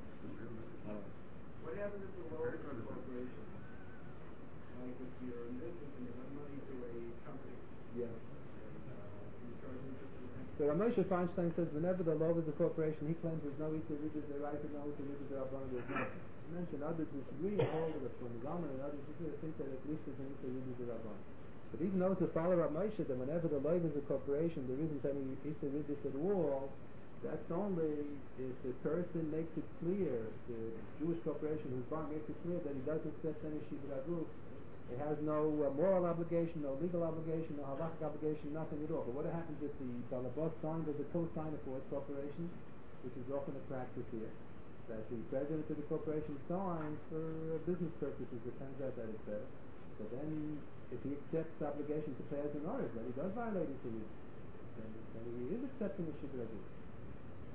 What happens if the law is a corporation? Like if you're in business and you lend money to a company, Yeah. and you charge interest to the company. So Ramosha Feinstein says whenever the law is a corporation, he claims there's no Yisur Ridus Deraisa, no Yisur Ridus Derabbanan, there's nothing. He mentioned others disagree and hold that from Zalman and others think that at least there's an Yisur Ridus Derabbanan. But even those who follow Ramosha, that whenever the law is a corporation, there isn't any Yisur Ridus at all. That's only if the person makes it clear, the Jewish corporation who's bought makes it clear that he doesn't accept any Shibra Guf. It has no moral obligation, no legal obligation, no halachic obligation, nothing at all. But what happens if the Balabas signed as a co-signer for his corporation, which is often a practice here, that the president of the corporation signs for business purposes, it turns out that it's better. So then, if he accepts the obligation to pay as an order, then he does violate his Yisur. Then he is accepting the Shibra Guf.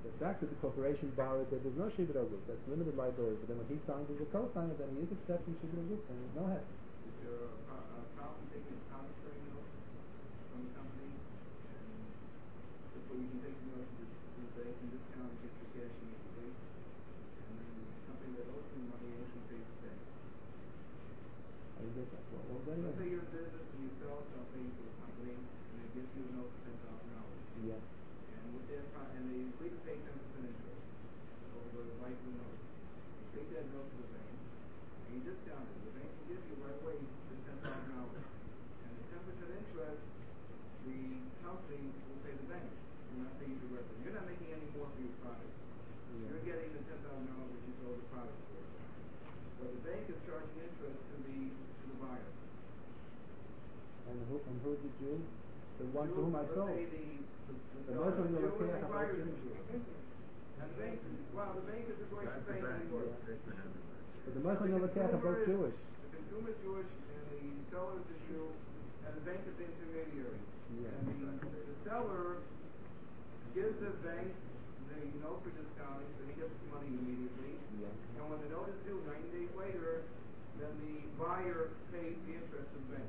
The fact that the corporation borrowed, that there's no shibud aguf, that's limited liability. But then when he signs as a co-signer, then he is accepting shibud aguf, and there's no heter. Is there a problem taking a promissory note from the company? And this way you can take the note to the bank and discount and get your cash immediately. And then the company that owes you money actually pays the bank. I didn't get that. What was that Let's say again? you're in business and you sell something to a company and they give you a note for $10,000. Yeah. And with that, and they agree to pay 10% interest over the life of the note. You take that note to the bank and you discount it. The bank will give you right away the $10,000. And the 10% interest, the company will pay the bank. Will not pay you directly. You're not making any more for your product. You're getting the $10,000 which you sold the product for. But the bank is charging interest to the buyer. And who's the Jew? The one to whom I sold. Let's say The Muslim Jew will and pay the a buyer is Jew. a Jew. And the bank, the bank is a Goyish bank anymore. But the Muslim will pay are both Jewish. The consumer is Jewish and the seller is a Jew, and the bank is the intermediary. Yeah. And the seller gives the bank the note for discounting, so he gets his money immediately. Yeah. And when the note is due 90 days later, then the buyer pays the interest to the bank.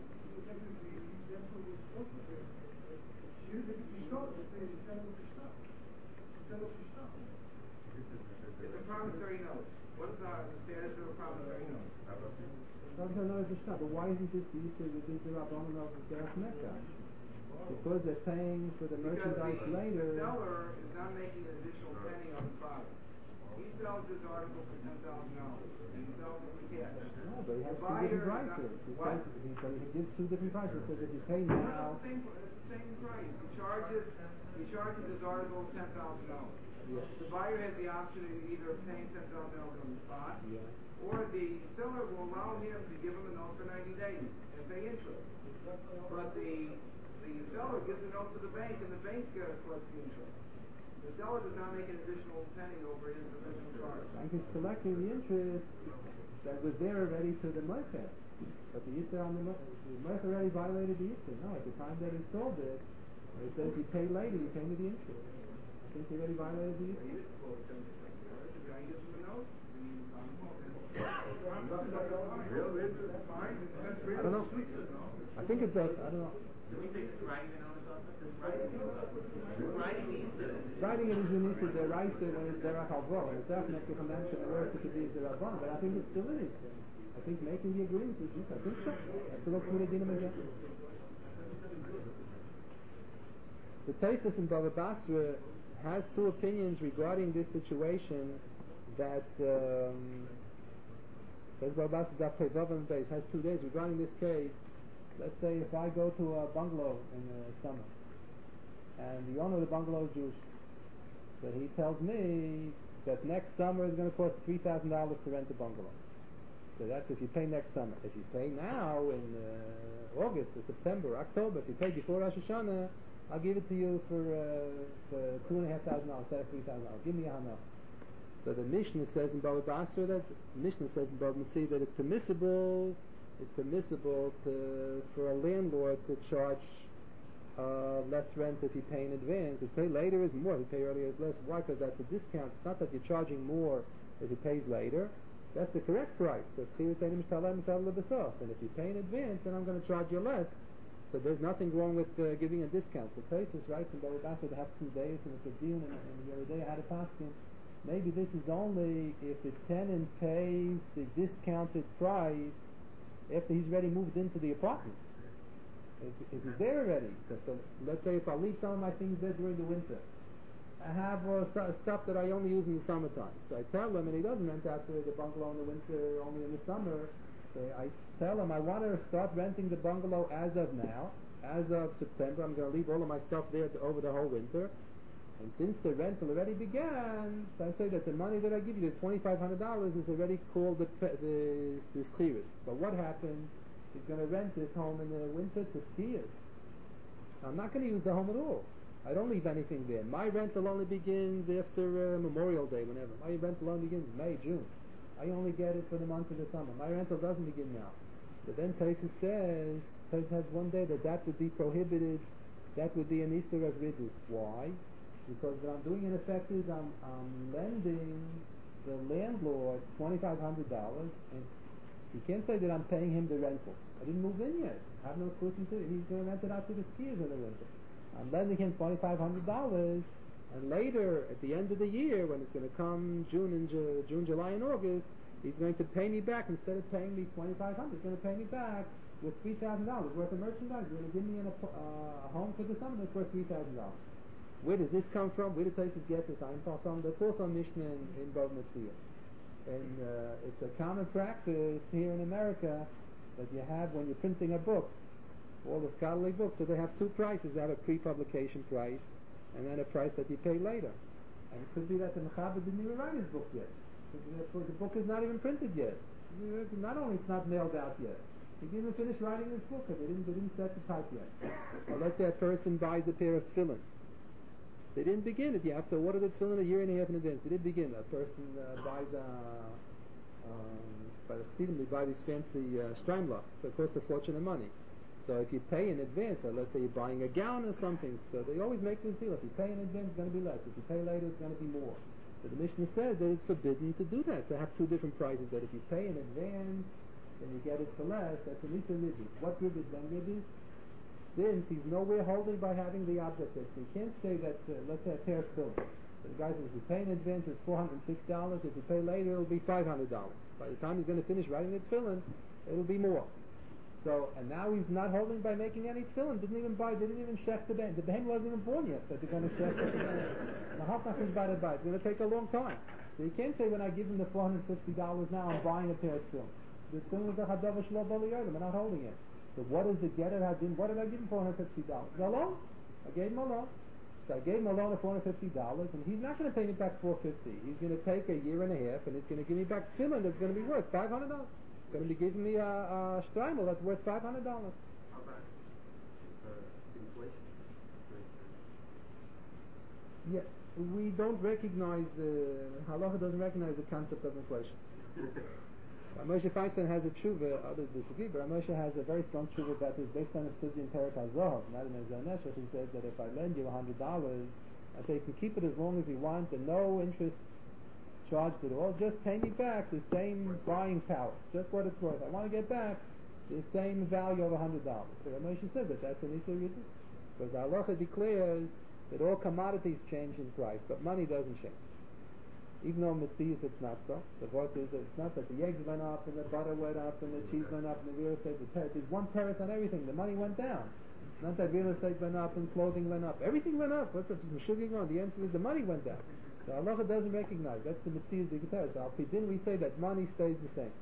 It's a promissory note. What is the status of a promissory note? But why isn't this the issue with the Rabbanon of the Derech Mecca? Because they're paying for the merchandise Because later. the seller is not making an additional penny on the product. He sells his article for $10,000 and he sells it for cash. No, but he has The two buyer different is not- prices. He what? says he gives two different prices. He says if you pay It's now, the same price. He charges his article $10,000. yeah, The buyer has the option of either paying $10,000 on the spot, yeah, or the seller will allow him to give him a note for 90 days and pay interest. But the seller gives a note to the bank, and the bank collects the interest. The seller does not make an additional penny over his original charge. bank is collecting the interest that was there already to the Mocher. But the Yisr on the Mocher already violated the Yisr. No, at the time that he sold it, it says you pay later, you pay me the interest. I think he already violated the He Yisr. didn't quote 10%. The guy gives him a note, and he I don't know. I think it does. I don't know. Do we say this writing the notice also? This writing the notice also? This writing the Easter. Writing it is an issue, the Raisa when it's Derech Halvo, and it's definitely a mention of where it could be the Rabban, but I think it's still is. I think making the agreement is this. I think so. I have to look through the Dinam again. The Taisus in Bava Basra has two opinions regarding this situation that Bava Basra Daf Pei Vav and Beis has 2 days regarding this case. Let's say if I go to a bungalow in the summer and the owner of the bungalow is Jewish, but he tells me that next summer is going to cost $3,000 to rent the bungalow. So that's if you pay next summer. If you pay now in August or September, October, if you pay before Rosh Hashanah, I'll give it to you for $2,500 instead of $3,000. Give me a hana. So the Mishnah says in Bava Basra that that it's permissible for a landlord to charge less rent if you pay in advance. If you pay later is more. If you pay earlier is less. Why? Because that's a discount. It's not that you're charging more if he pays later. That's the correct price. Because and if you pay in advance, then I'm going to charge you less. So there's nothing wrong with giving a discount. So Taisus writes in Bava Basra to have 2 days, and it's a deal, and the other day I had a paskin. Maybe this is only if the tenant pays the discounted price after he's already moved into the apartment. If he's there already, so let's say if I leave some of my things there during the winter, I have stuff that I only use in the summertime. So I tell him, and he doesn't rent out the bungalow in the winter, only in the summer. So I tell him I want to start renting the bungalow as of now, as of September. I'm going to leave all of my stuff there over the whole winter. And since the rental already began, so I say that the money that I give you, the $2,500, is already called the schiras. But what happens? He's going to rent this home in the winter to skiers. I'm not going to use the home at all. I don't leave anything there. My rental only begins after Memorial Day, whenever. My rental only begins May, June. I only get it for the month of the summer. My rental doesn't begin now. But then Taisus has one day that would be prohibited. That would be an Easter of Riddus. Why? Because what I'm doing in effect is I'm lending the landlord $2,500, and he can't say that I'm paying him the rental. I didn't move in yet. I have no exclusion to it. He's going to rent it out to the skiers in the winter. I'm lending him $2,500, and later, at the end of the year, when it's going to come June, July, and August, he's going to pay me back. Instead of paying me $2,500, he's going to pay me back with $3,000 worth of merchandise. He's going to give me a home for the summer that's worth $3,000. Where does this come from? Where do places get this Einfall from? That's also Mishnah in Bava Metzia. And it's a common practice here in America that you have when you're printing a book, all the scholarly books, so they have two prices. They have a pre-publication price and then a price that you pay later. And it could be that the Mechaber didn't even write his book yet. The book is not even printed yet. Not only it's not mailed out yet, he didn't even finish writing his book because they didn't set the type yet. Or let's say a person buys a pair of tefillin. They didn't begin it. You have to order the tefillin a year and a half in advance. They didn't begin. A person buys they buy these fancy Streimlach, so it costs a fortune of money. So if you pay in advance, or let's say you're buying a gown or something, so they always make this deal. If you pay in advance, it's going to be less. If you pay later, it's going to be more. So the Mishnah said that it's forbidden to do that, to have two different prices, that if you pay in advance, then you get it for less. That's at least a ribbis. What ribbis then ribbis? Since he's nowhere holding by having the object there. So you can't say that, let's say a pair of tefillin. So the guy says, if you pay in advance, it's $406. If you pay later, it'll be $500. By the time he's going to finish writing the tefillin, it'll be more. So, and now he's not holding by making any tefillin. Didn't even shech the behem. The behem wasn't even born yet, but they're going to shech the behem. It's going to take a long time. So you can't say when I give him the $450 now, I'm buying a pair of tefillin. The tefillin is the chadav shlo bali yodim. I'm not holding it. So what is the getter hadin? What did I give him $450? A loan. I gave him a loan. So I gave him a loan of $450, and he's not going to pay me back $450. He's going to take a year and a half, and he's going to give me back tefillin that's going to be worth $500. He's going to be giving me a streimel that's worth $500. How about inflation? Yeah, we don't recognize halacha doesn't recognize the concept of inflation. Moshe Feinstein has a tshuva, others disagree, but Moshe has a very strong tshuva about this based on a study in Perek HaZohav, not in Ezra Neshech. He says that if I lend you $100, I say you can keep it as long as you want and no interest charged at all, just pay me back the same buying power, just what it's worth. I want to get back the same value of $100. So Moshe says that that's an Issa Ridus, because the halacha declares that all commodities change in price, but money doesn't change. Even though Matthias it's not so. The vote is that it's not that the eggs went up and the butter went up and the cheese went up and the real estate, there's one paris on everything. The money went down. Not that real estate went up and clothing went up. Everything went up. What's up? Just meshuging on. The answer is the money went down. So Allah doesn't recognize. That's the Matthias the guitar. So Al-Pidin we say that money stays the same.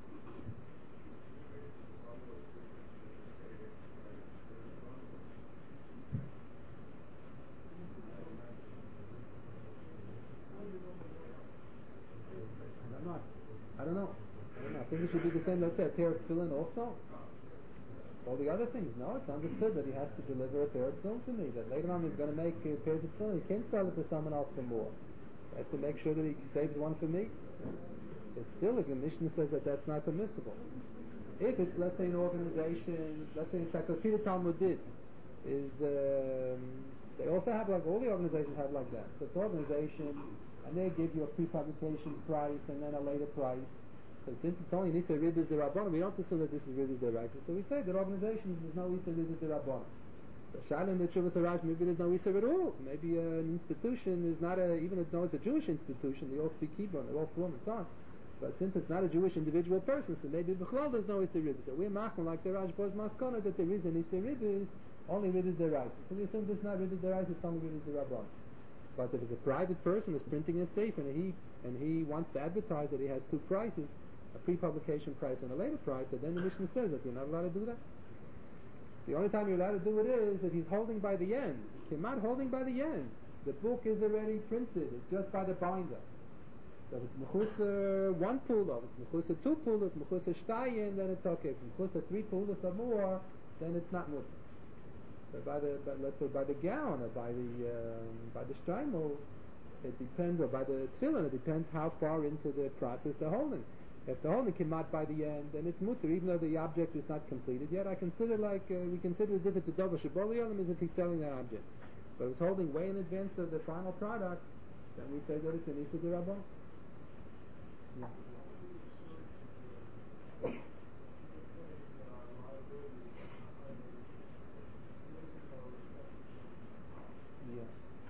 I don't know. I think it should be the same. Let's say a pair of tefillin also. All the other things. No, it's understood that he has to deliver a pair of tefillin to me. That later on he's going to make pairs of tefillin. He can't sell it to someone else for more. He has to make sure that he saves one for me. But still, the Mishnah says that that's not permissible. If it's, let's say, an organization, let's say Encyclopedia Talmudit is, they also have like, all the organizations have like that. So it's an organization, and they give you a pre-publication price and then a later price. So since it's only Nisa Ridus de Rabbanon, we don't assume that this is Ridus de Raisa. So we say that organizations, there's no Nisa Ridus de Rabbanon. So Shalim the Chuvas Haraj, maybe there's no Issa at all. Maybe an institution is not even though it's a Jewish institution, they all speak Hebrew, they're all from and so on. But since it's not a Jewish individual person, so maybe B'chlal there's no Issa Ridus. So we're machmir like the Rajbo's Maskana that there is an Issa Ridus, only Ridus de Raisa. So we assume there's not Ridus de Raisa, it's only Ridus de Rabbanon. But if it's a private person who's printing a safe and he wants to advertise that he has two prices, a pre-publication price and a later price, so then the Mishnah says that you're not allowed to do that. The only time you're allowed to do it is that he's holding by the end. Kemat holding by the end. The book is already printed. It's just by the binder. So if it's mechusa one pula, if it's mechusa two pulas, mechusa shtayin, then it's okay. If it's mechusa three pulas or more, then it's not mutter. So let's say by the gown or by the streimel, it depends, or by the tefillin, it depends how far into the process they're holding. If they're holding kemat by the end, then it's mutter, even though the object is not completed yet. I consider we consider as if it's a davar shebali olam, as if he's selling that object. but it's holding way in advance of the final product, then we say that it's an Issa D'Rabbanan. Yeah. Yeah.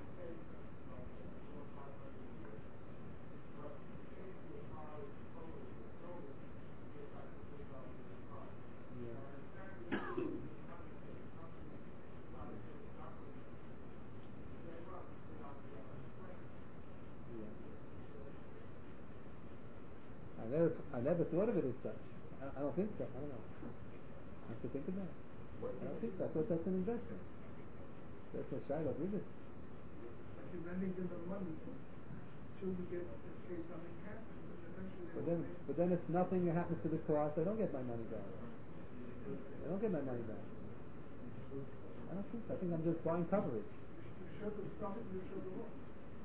I never thought of it as such. I don't think so. I don't know. I have to think about it. I don't think so. I thought that's an investment. That's a Shiloh Ribbit. Like you're lending them the money till you get in case something happens, and eventually But then if nothing happens to the cost, I don't get my money back. I don't get my money back. I don't think so. I think I'm just buying coverage. you show the profit, you show the loss.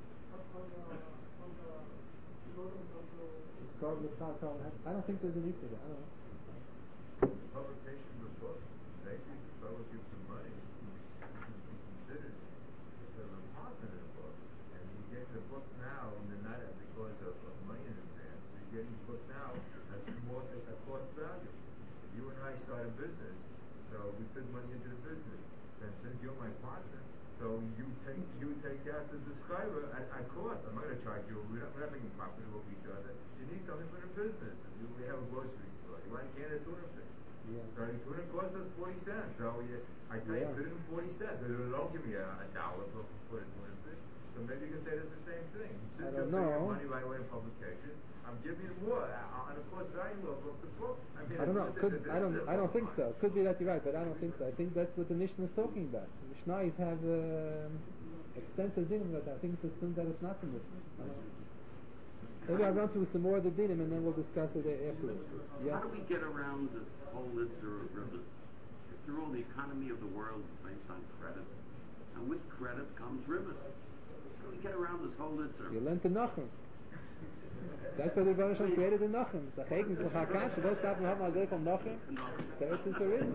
I don't think there's an issue there. I don't know. Publication of the book, maybe the fellow gives the money, he can be considered sort of a partner in the book, and he's getting the book now, and they're not because of money in advance, but he's getting the book now at more at cost value. You and I start a business, so we put money into the business. And since you're my partner, so you take after the subscriber at cost. I'm not going to charge you. We're not making profit off each other. You need something for the business. We have a grocery store. You want a can of tuna fish. Yeah. So the tuna costs us 40 cents. So I tell you, put it in 40 cents. They don't give me $1 for the tuna fish. So maybe you can say that's the same thing. Since you're paying money right away in publication, I'm giving you more on the cost value of the book. I don't know. I don't think so. Could be that you're right, but I don't think so. I think that's what the Mishnah is talking about. The Mishnayos have extensive dinim with that. I think it's assumed that it's not the Mishnah. Maybe I'll run through some more of the dinim and then we'll discuss it afterwards. Yeah. How do we get around this whole issue of rivers? After all, the economy of the world is based on credit, and with credit comes rivers. How do we get around this whole issue? You learn to Nachum. That's what the Rebbe Shalom created the Nachum. The Chaykin for Chakash, the most often have my from Nachum. That's his origin.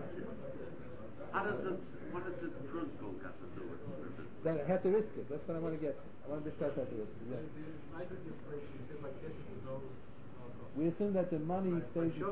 What does this principle got to do with rivers? That I have to risk it. That's what I want to get. I want to discuss how to risk it. Yeah. We assume that the money stays the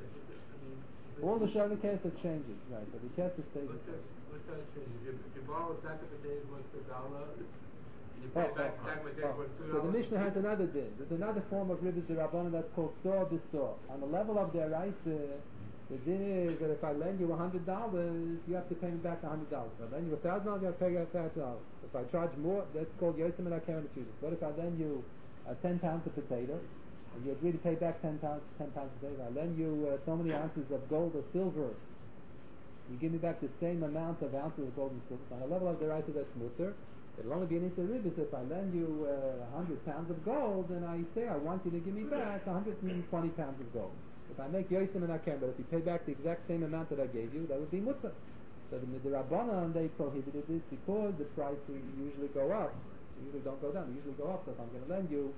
same. All the Shavit Kesef changes, right? But the Kesef stays the same. What's that change? If you borrow a sack of potatoes worth $1, you pay back a sack of potatoes worth $2. So the Mishnah has another din. There's another form of Ribbis D'Rabbanan that's called Sor B'Sor. On the level of their rice, the din is that if I lend you $100, you have to pay me back $100. If I lend you $1,000, you have to pay me $1,000. If I charge more, that's called Yosem and Akerim Tudis. What if I lend you 10 pounds of potato, and you agree to pay back 10 pounds of potato? I lend you so many ounces of gold or silver. You give me back the same amount of ounces of gold and silver. So on the level of the rice, that's mutter. It'll only be an Issa Ribbis if I lend you 100 pounds of gold, and I say I want you to give me back 120 pounds of gold. If I make Yosem and Akerim, but if you pay back the exact same amount that I gave you, that would be mutter. So the Rabbanan, they prohibited this because the prices usually go up. They usually don't go down. They usually go up. So if I'm going to lend you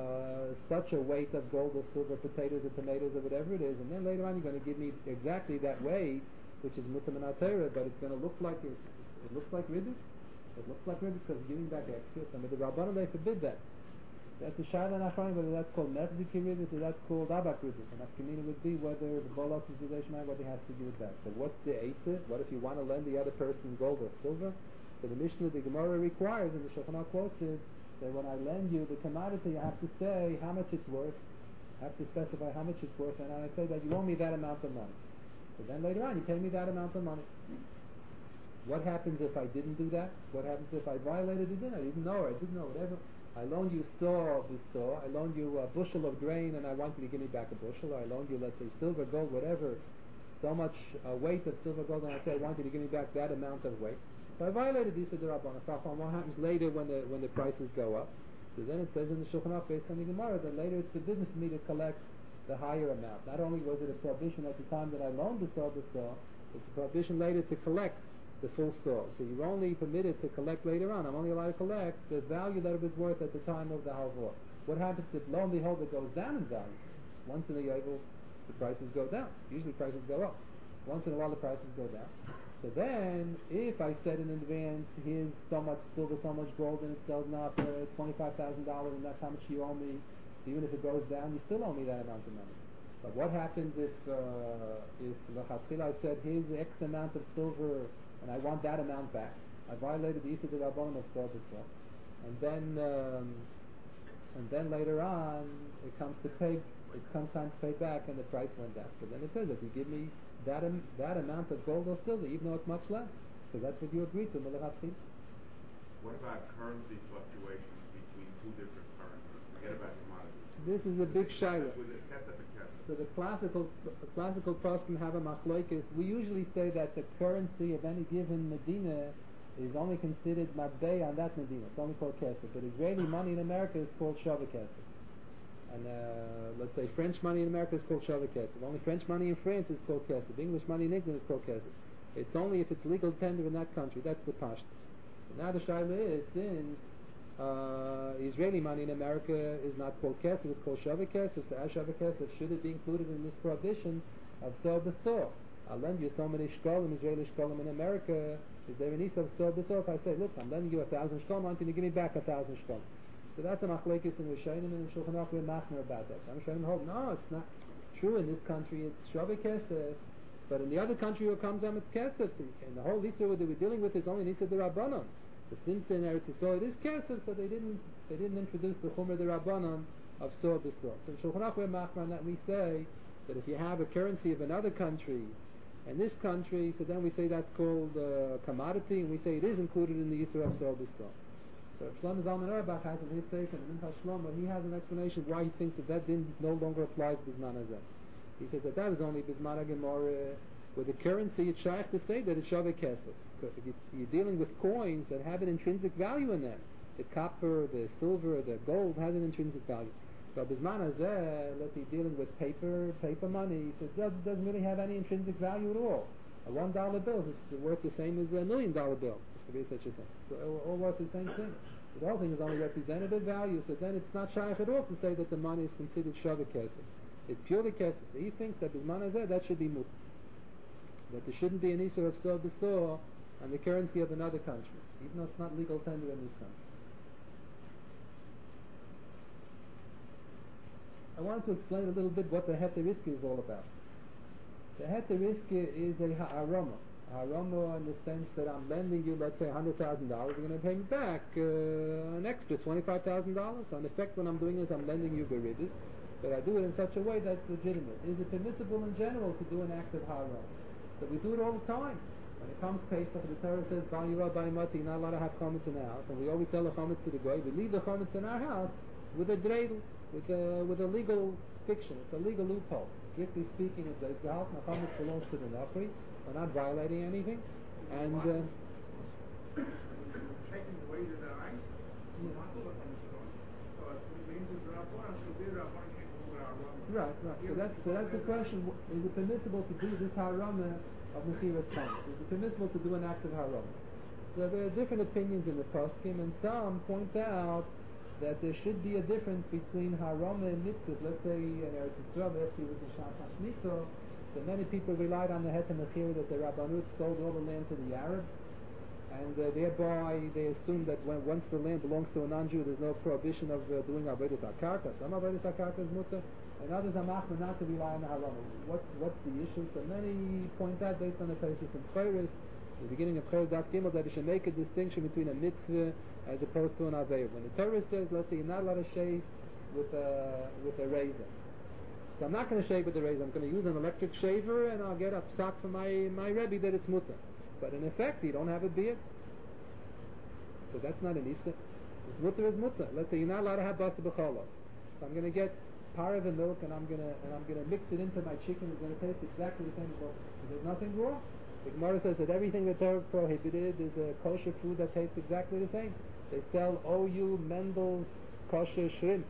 such a weight of gold or silver, potatoes or tomatoes or whatever it is, and then later on you're going to give me exactly that weight, which is mutter min ha'Torah, but it's going to look like it looks like ribbis. It looks like ribbis because you're giving back extra. So with the Rabbanan, they forbid that. That's the Shaila Nachraim, whether that's called Mechziki ribbis or that's called Abak ribbis. And that community would be whether the Bolos is Yideshmai, whether he has to give it back. So what's the Eitzah? What if you want to lend the other person gold or silver? So the Mishnah, the Gemara requires, and the Shulchan Aruch quotes it, that when I lend you the commodity, you have to say how much it's worth. I have to specify how much it's worth, and I say that you owe me that amount of money. So then later on, you pay me that amount of money. What happens if I didn't do that? What happens if I violated the din? I didn't know, or I didn't know, whatever. I loaned you saw. I loaned you a bushel of grain, and I want you to give me back a bushel. Or I loaned you, let's say, silver, gold, whatever, so much weight of silver, gold, and I say I want you to give me back that amount of weight. So I violated the Issa D'Rabbanan. What happens later when the prices go up? So then it says in the Shulchan Aruch, based on the Gemara, that later it's forbidden for me to collect the higher amount. Not only was it a prohibition at the time that I loaned the saw, it's a prohibition later to collect the full saw. So you're only permitted to collect later on. I'm only allowed to collect the value that it was worth at the time of the halvor. What happens if, lo and behold, it goes down in value? Once in a yovel, the prices go down. Usually prices go up. Once in a while, the prices go down. So then, if I said in advance, here's so much silver, so much gold, and it sells now for $25,000, and that's how much you owe me, so even if it goes down, you still owe me that amount of money. But what happens if I said, here's X amount of silver, and I want that amount back? I violated the Yisur D'Rabbanan of Sor B'Sor. And then later on, it comes time to pay back, and the price went down. So then it says that you give me that amount of gold or silver, even though it's much less, because that's what you agreed to. What about currency fluctuations between two different currencies? Forget about commodities. This is a big shaila. With a kesef and kesef. So the classical poskim have a machlokes. We usually say that the currency of any given medina is only considered matbei on that medina. It's only called kesef. But Israeli money in America is called shava kesef. And let's say French money in America is called shava kesef. Only French money in France is called kesef. English money in England is called kesef. It's only if it's legal tender in that country. That's the pashtus. So now the shaila is, since Israeli money in America is not called kesef, it's called shava kesef. So as shava kesef, should it be included in this prohibition of sor b'sor? I'll lend you so many shkolim, Israeli shkolim in America. Is there an issa of sor b'sor? If I say, look, I'm lending you 1,000 shkolim, why don't you give me back 1,000 shkolim? So that's a machlekes in Rishonim, and in Shulchan Aruch we're machmer about that. Some Rishonim hold, no, it's not true. In this country it's shava kesef, but in the other country where it comes it's kesef. And the whole issa that we're dealing with is only an issa d'Rabbanan. So since in Eretz Yisrael it is kesef, so they didn't introduce the chumer d'Rabbanan of sor b'sor. So in Shulchan Aruch we're machmer on that. We say that if you have a currency of another country and this country, so then we say that's called commodity, and we say it is included in the issa of sor b'sor. So Shlomo Zalman Auerbach has in his Sefer, in Minchas Shlomo, he has an explanation why he thinks that no longer applies Bisman Hazeh. He says that is only Bisman HaGemara, with the currency it's shaykh to say that it's Shaveh Kesef. You're dealing with coins that have an intrinsic value in them. The copper, the silver, the gold has an intrinsic value. But Bisman Hazeh, let's say dealing with paper money, he says it doesn't really have any intrinsic value at all. A $1 bill is worth the same as $1 million bill, if there is such a thing. So all worth the same thing. The whole thing is only representative value, so then it's not shaykh at all to say that the money is considered shava kesef. It's purely kesef. So he thinks that bisman hazeh, that should be mut. That there shouldn't be an issue of sor b'sor on the currency of another country, even though it's not legal tender in this country. I wanted to explain a little bit what the heter iska is all about. The heter iska is a ha'arama. Harama in the sense that I'm lending you, let's say, $100,000, you're going to pay me back an extra $25,000. So in effect, what I'm doing is I'm lending you beribbis, but I do it in such a way that's legitimate. Is it permissible in general to do an act of harama? So we do it all the time. When it comes Pesach, the Torah says, Bal Yirah Bal Yimati, you're not allowed to have chametz in the house, and we always sell the chametz to the goy. We leave the chametz in our house with a dreidel, with a legal fiction. It's a legal loophole. Strictly speaking, the house chametz belongs to the nafri. We're not violating anything, and taking away the ice. So it means it's Rabbanan, so the Rabbanan can't move our Rama. Right. So that's the question: is it permissible to do this harama of mechiras chametz? Is it permissible to do an act of harama? So there are different opinions in the poskim, and some point out that there should be a difference between harama and mitzvah. Let's say in Eretz Yisrael, after it was a Shach HaShmita, so many people relied on the heter mechira that the Rabbanut sold all the land to the Arabs, and thereby they assumed that once the land belongs to a non-Jew, there's no prohibition of doing avodas hakarka. Some avodas hakarka is mutter, and others are machmer not to rely on the harama. What's the issue? So many point out, based on the Taisus and Chayris, the beginning of Chayris Daf Gimel, that we should make a distinction between a mitzvah as opposed to an aveir. When the Torah says, let's say you're not allowed to shave with a razor. So I'm not going to shave with the razor. I'm going to use an electric shaver, and I'll get a psak from my Rebbe that it's mutter. But in effect, you don't have a beard. So that's not an issa. It's mutter is mutter. Let's say you're not allowed to have basa b'cholov. So I'm going to get pareve milk, and I'm going to mix it into my chicken. It's going to taste exactly the same as well. So there's nothing wrong. The Gemara says that everything that Torah prohibited is a kosher food that tastes exactly the same. They sell OU Mendel's kosher shrimp.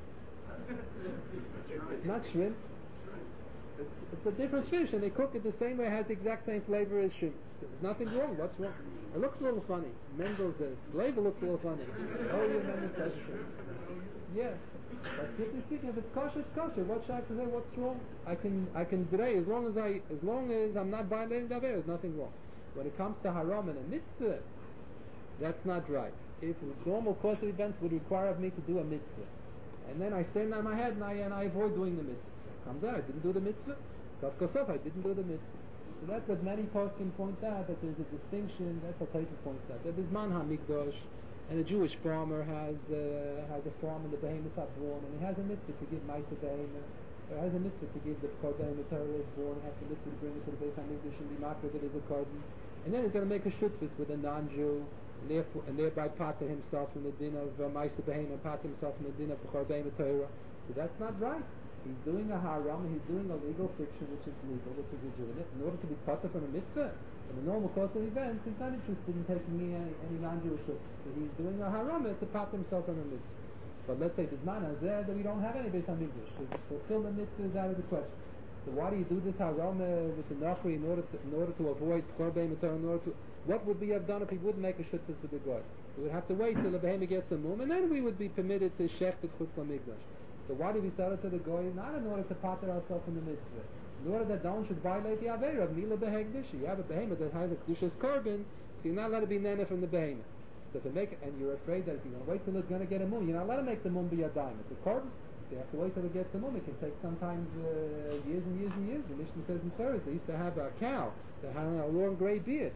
Not shrimp. It's a different fish, and they cook it the same way. It has the exact same flavor as shrimp. There's nothing wrong. What's wrong? It looks a little funny. Mendel's, the flavor looks a little funny. Oh, you Mendel's kosher shrimp. Yeah. But strictly speaking, if it's kosher, it's kosher. What should I have to say? What's wrong? I can today, as long as I'm not violating the aveir, there's nothing wrong. When it comes to haram and a mitzvah, that's not right. If the normal course of events would require of me to do a mitzvah, and then I stand on my head and I avoid doing the mitzvah. So it comes out, I didn't do the mitzvah. Sof kosof, I didn't do the mitzvah. So that's what many poskim point out, that there's a distinction. That's what Taisus points out. That Bisman HaMikdash, and a Jewish farmer has a farm and the behemoths are born, and he has a mitzvah to give Ma'aseh behemoth, or has a mitzvah to give the korban the Torah is born, he has the mitzvah to bring it to the Beis HaMikdash and be makriv it as a korban, and then he's going to make a shutfus with a non-Jew, and thereby pater himself from the din of Ma'aseh behemoth, and pater himself from the din of the korban the Torah. So that's not right. He's doing a haram, he's doing a legal fiction which is legal, which is legitimate, in order to be pater from a mitzvah. In the normal course of events, he's not interested in taking any non-Jewish shit. So he's doing a haram to pater himself from a mitzvah. But let's say Bisman Hazeh, that we don't have any Beis HaMikdash. To fulfill the mitzvah is out of the question. So why do you do this haram with the Nachri in order to avoid korban Torah? What would we have done if he wouldn't make a shutfus with the God? We would have to wait till the behemoth gets a mum, and then we would be permitted to shecht the chutz l'mikdash. So why do we sell it to the goy? Not in order to pater ourselves from the mitzvah, in order that no one should violate the aveira of mila behegdish. You have a behemoth that has a kedushas korban, so you're not allowed to be nana from the behemoth. So to make, and you're afraid that if you're going to wait till it's going to get a mum, you're not allowed to make the mum be a diamond. The korban, they have to wait till it gets a mum. It can take sometimes years and years and years. The Mishnah says in Torah they used to have a cow that had a long gray beard.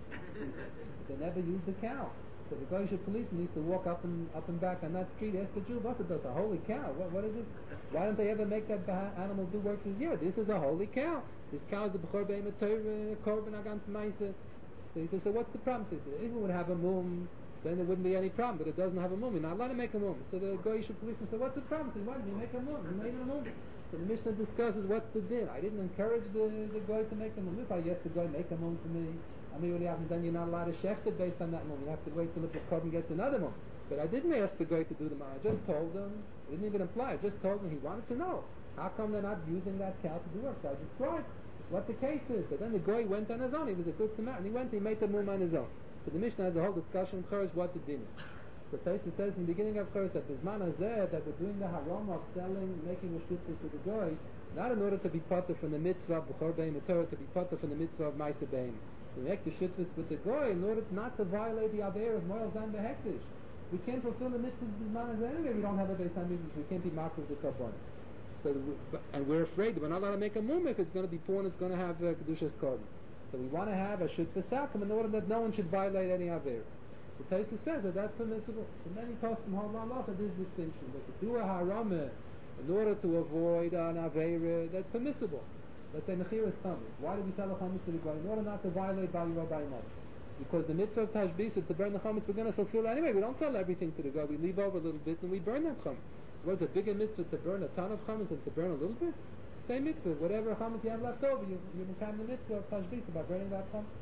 They never used the cow. So the Goyish policeman used to walk up and back on that street, ask the Jew, what's it, a holy cow? What is it? Why don't they ever make that animal do work? He says, yeah, this is a holy cow. This cow is a b'chor be'emet Torah, korban agans ma'aseh. So he says, so what's the problem? So he says, if it would have a mum, then there wouldn't be any problem, but it doesn't have a mum. You're not allowed to make a mum. So the Goyish policeman said, what's the problem? He said, why did you make a mum? You made a mum. So the Mishnah discusses what's the din. I didn't encourage the Goy to make a mum. If I get the Goy make a mum for me, then you're not allowed to shecht it based on that mum. You have to wait till the korban gets another mum. But I didn't ask the Goy to do the mum. I just told him, I didn't even imply, I just told him he wanted to know. How come they're not using that cow to do work? So I described what the case is. So then the Goy went on his own. He was a good Samaritan. He went and he made the mum on his own. So the Mishnah has a whole discussion on what the din is. So Taisa says in the beginning of Chorus that Bisman Hazeh, that we're doing the haram of selling, making a shutfus to the Goy, not in order to be pater from the mitzvah of B'chor Be'emet Torah, to be pater from the mitzvah of Ma'aseh behemoth. We make the shutfus with the Goy in order not to violate the Aveir of Moel Zan Behektish. We can't fulfill the mitzvahs of Bisman Hazeh anyway. We don't have a Beis HaMikdash. We can't be marked with the Karbonis. So, and we're afraid that we're not allowed to make a mum if it's going to be porn, it's going to have Kedushas Korban. So we want to have a shutfus outcome in order that no one should violate any Aveir. The Taisa says that that's permissible. So many poskim hold on to this distinction, that to do a haram in order to avoid an aveira, that's permissible. Let's say mechiras chametz. Why do we sell a chametz to the guy? In order not to violate Bali Rabbi Mother. Because the mitzvah of tashbisa to burn the chametz we're going to fulfill anyway. We don't sell everything to the guy. We leave over a little bit and we burn that chametz. What's a bigger mitzvah to burn a ton of chametz than to burn a little bit? Same mitzvah. Whatever chametz you have left over, you become the mitzvah of tashbisa by burning that chametz.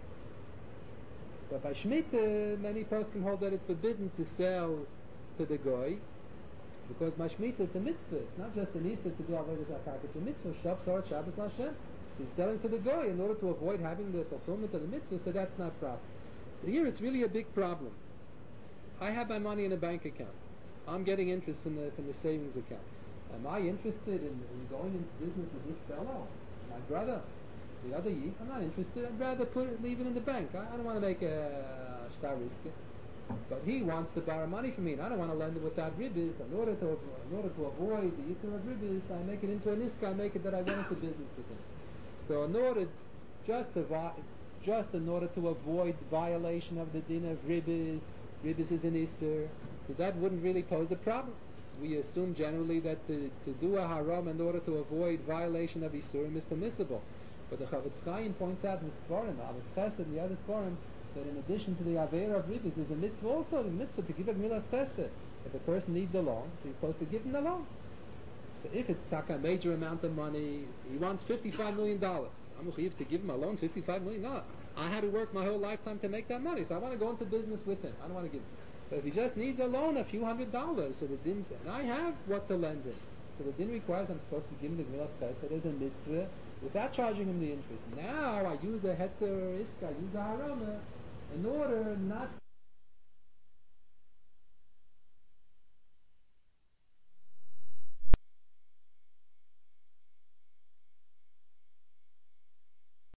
But by Shemitah, many poskim hold that it's forbidden to sell to the goy, because by Shemitah it's a mitzvah. It's not just an Easter to do avodas hakak. It's a mitzvah. Shabbos Shabbos Lashem. So he's selling to the goy in order to avoid having the fulfillment of the mitzvah. So that's not proper. So here it's really a big problem. I have my money in a bank account. I'm getting interest from the savings account. Am I interested in going into business with this fellow, my brother? The other year, I'm not interested. I'd rather leave it in the bank. I don't want to make a star risk. But he wants to borrow money from me, and I don't want to lend it without ribbis. In order to avoid the issue of ribbis, I make it into an iska. I make it that I went into business with him. So just in order to avoid violation of the din of ribbis is an isser. So that wouldn't really pose a problem. We assume generally that to do a haram in order to avoid violation of isurim is permissible. But the Chavetz Chaim points out in the Sforim, Aleph Chesed and the other Sforim, that in addition to the Aveira of Ribbis, there's a mitzvah also, the mitzvah to give a Gemilas Chesed. If a person needs a loan, so he's supposed to give him the loan. So if it's a major amount of money, he wants $55 million. I'm to give him a loan, $55 million? No, I had to work my whole lifetime to make that money, so I want to go into business with him. I don't want to give him. But if he just needs a loan, a few $100s, so the din says, and I have what to lend him. So the din requires I'm supposed to give him the Gemilas Chesed as a mitzvah, without charging him the interest. Now I use a heter iska, I use a harama, in order not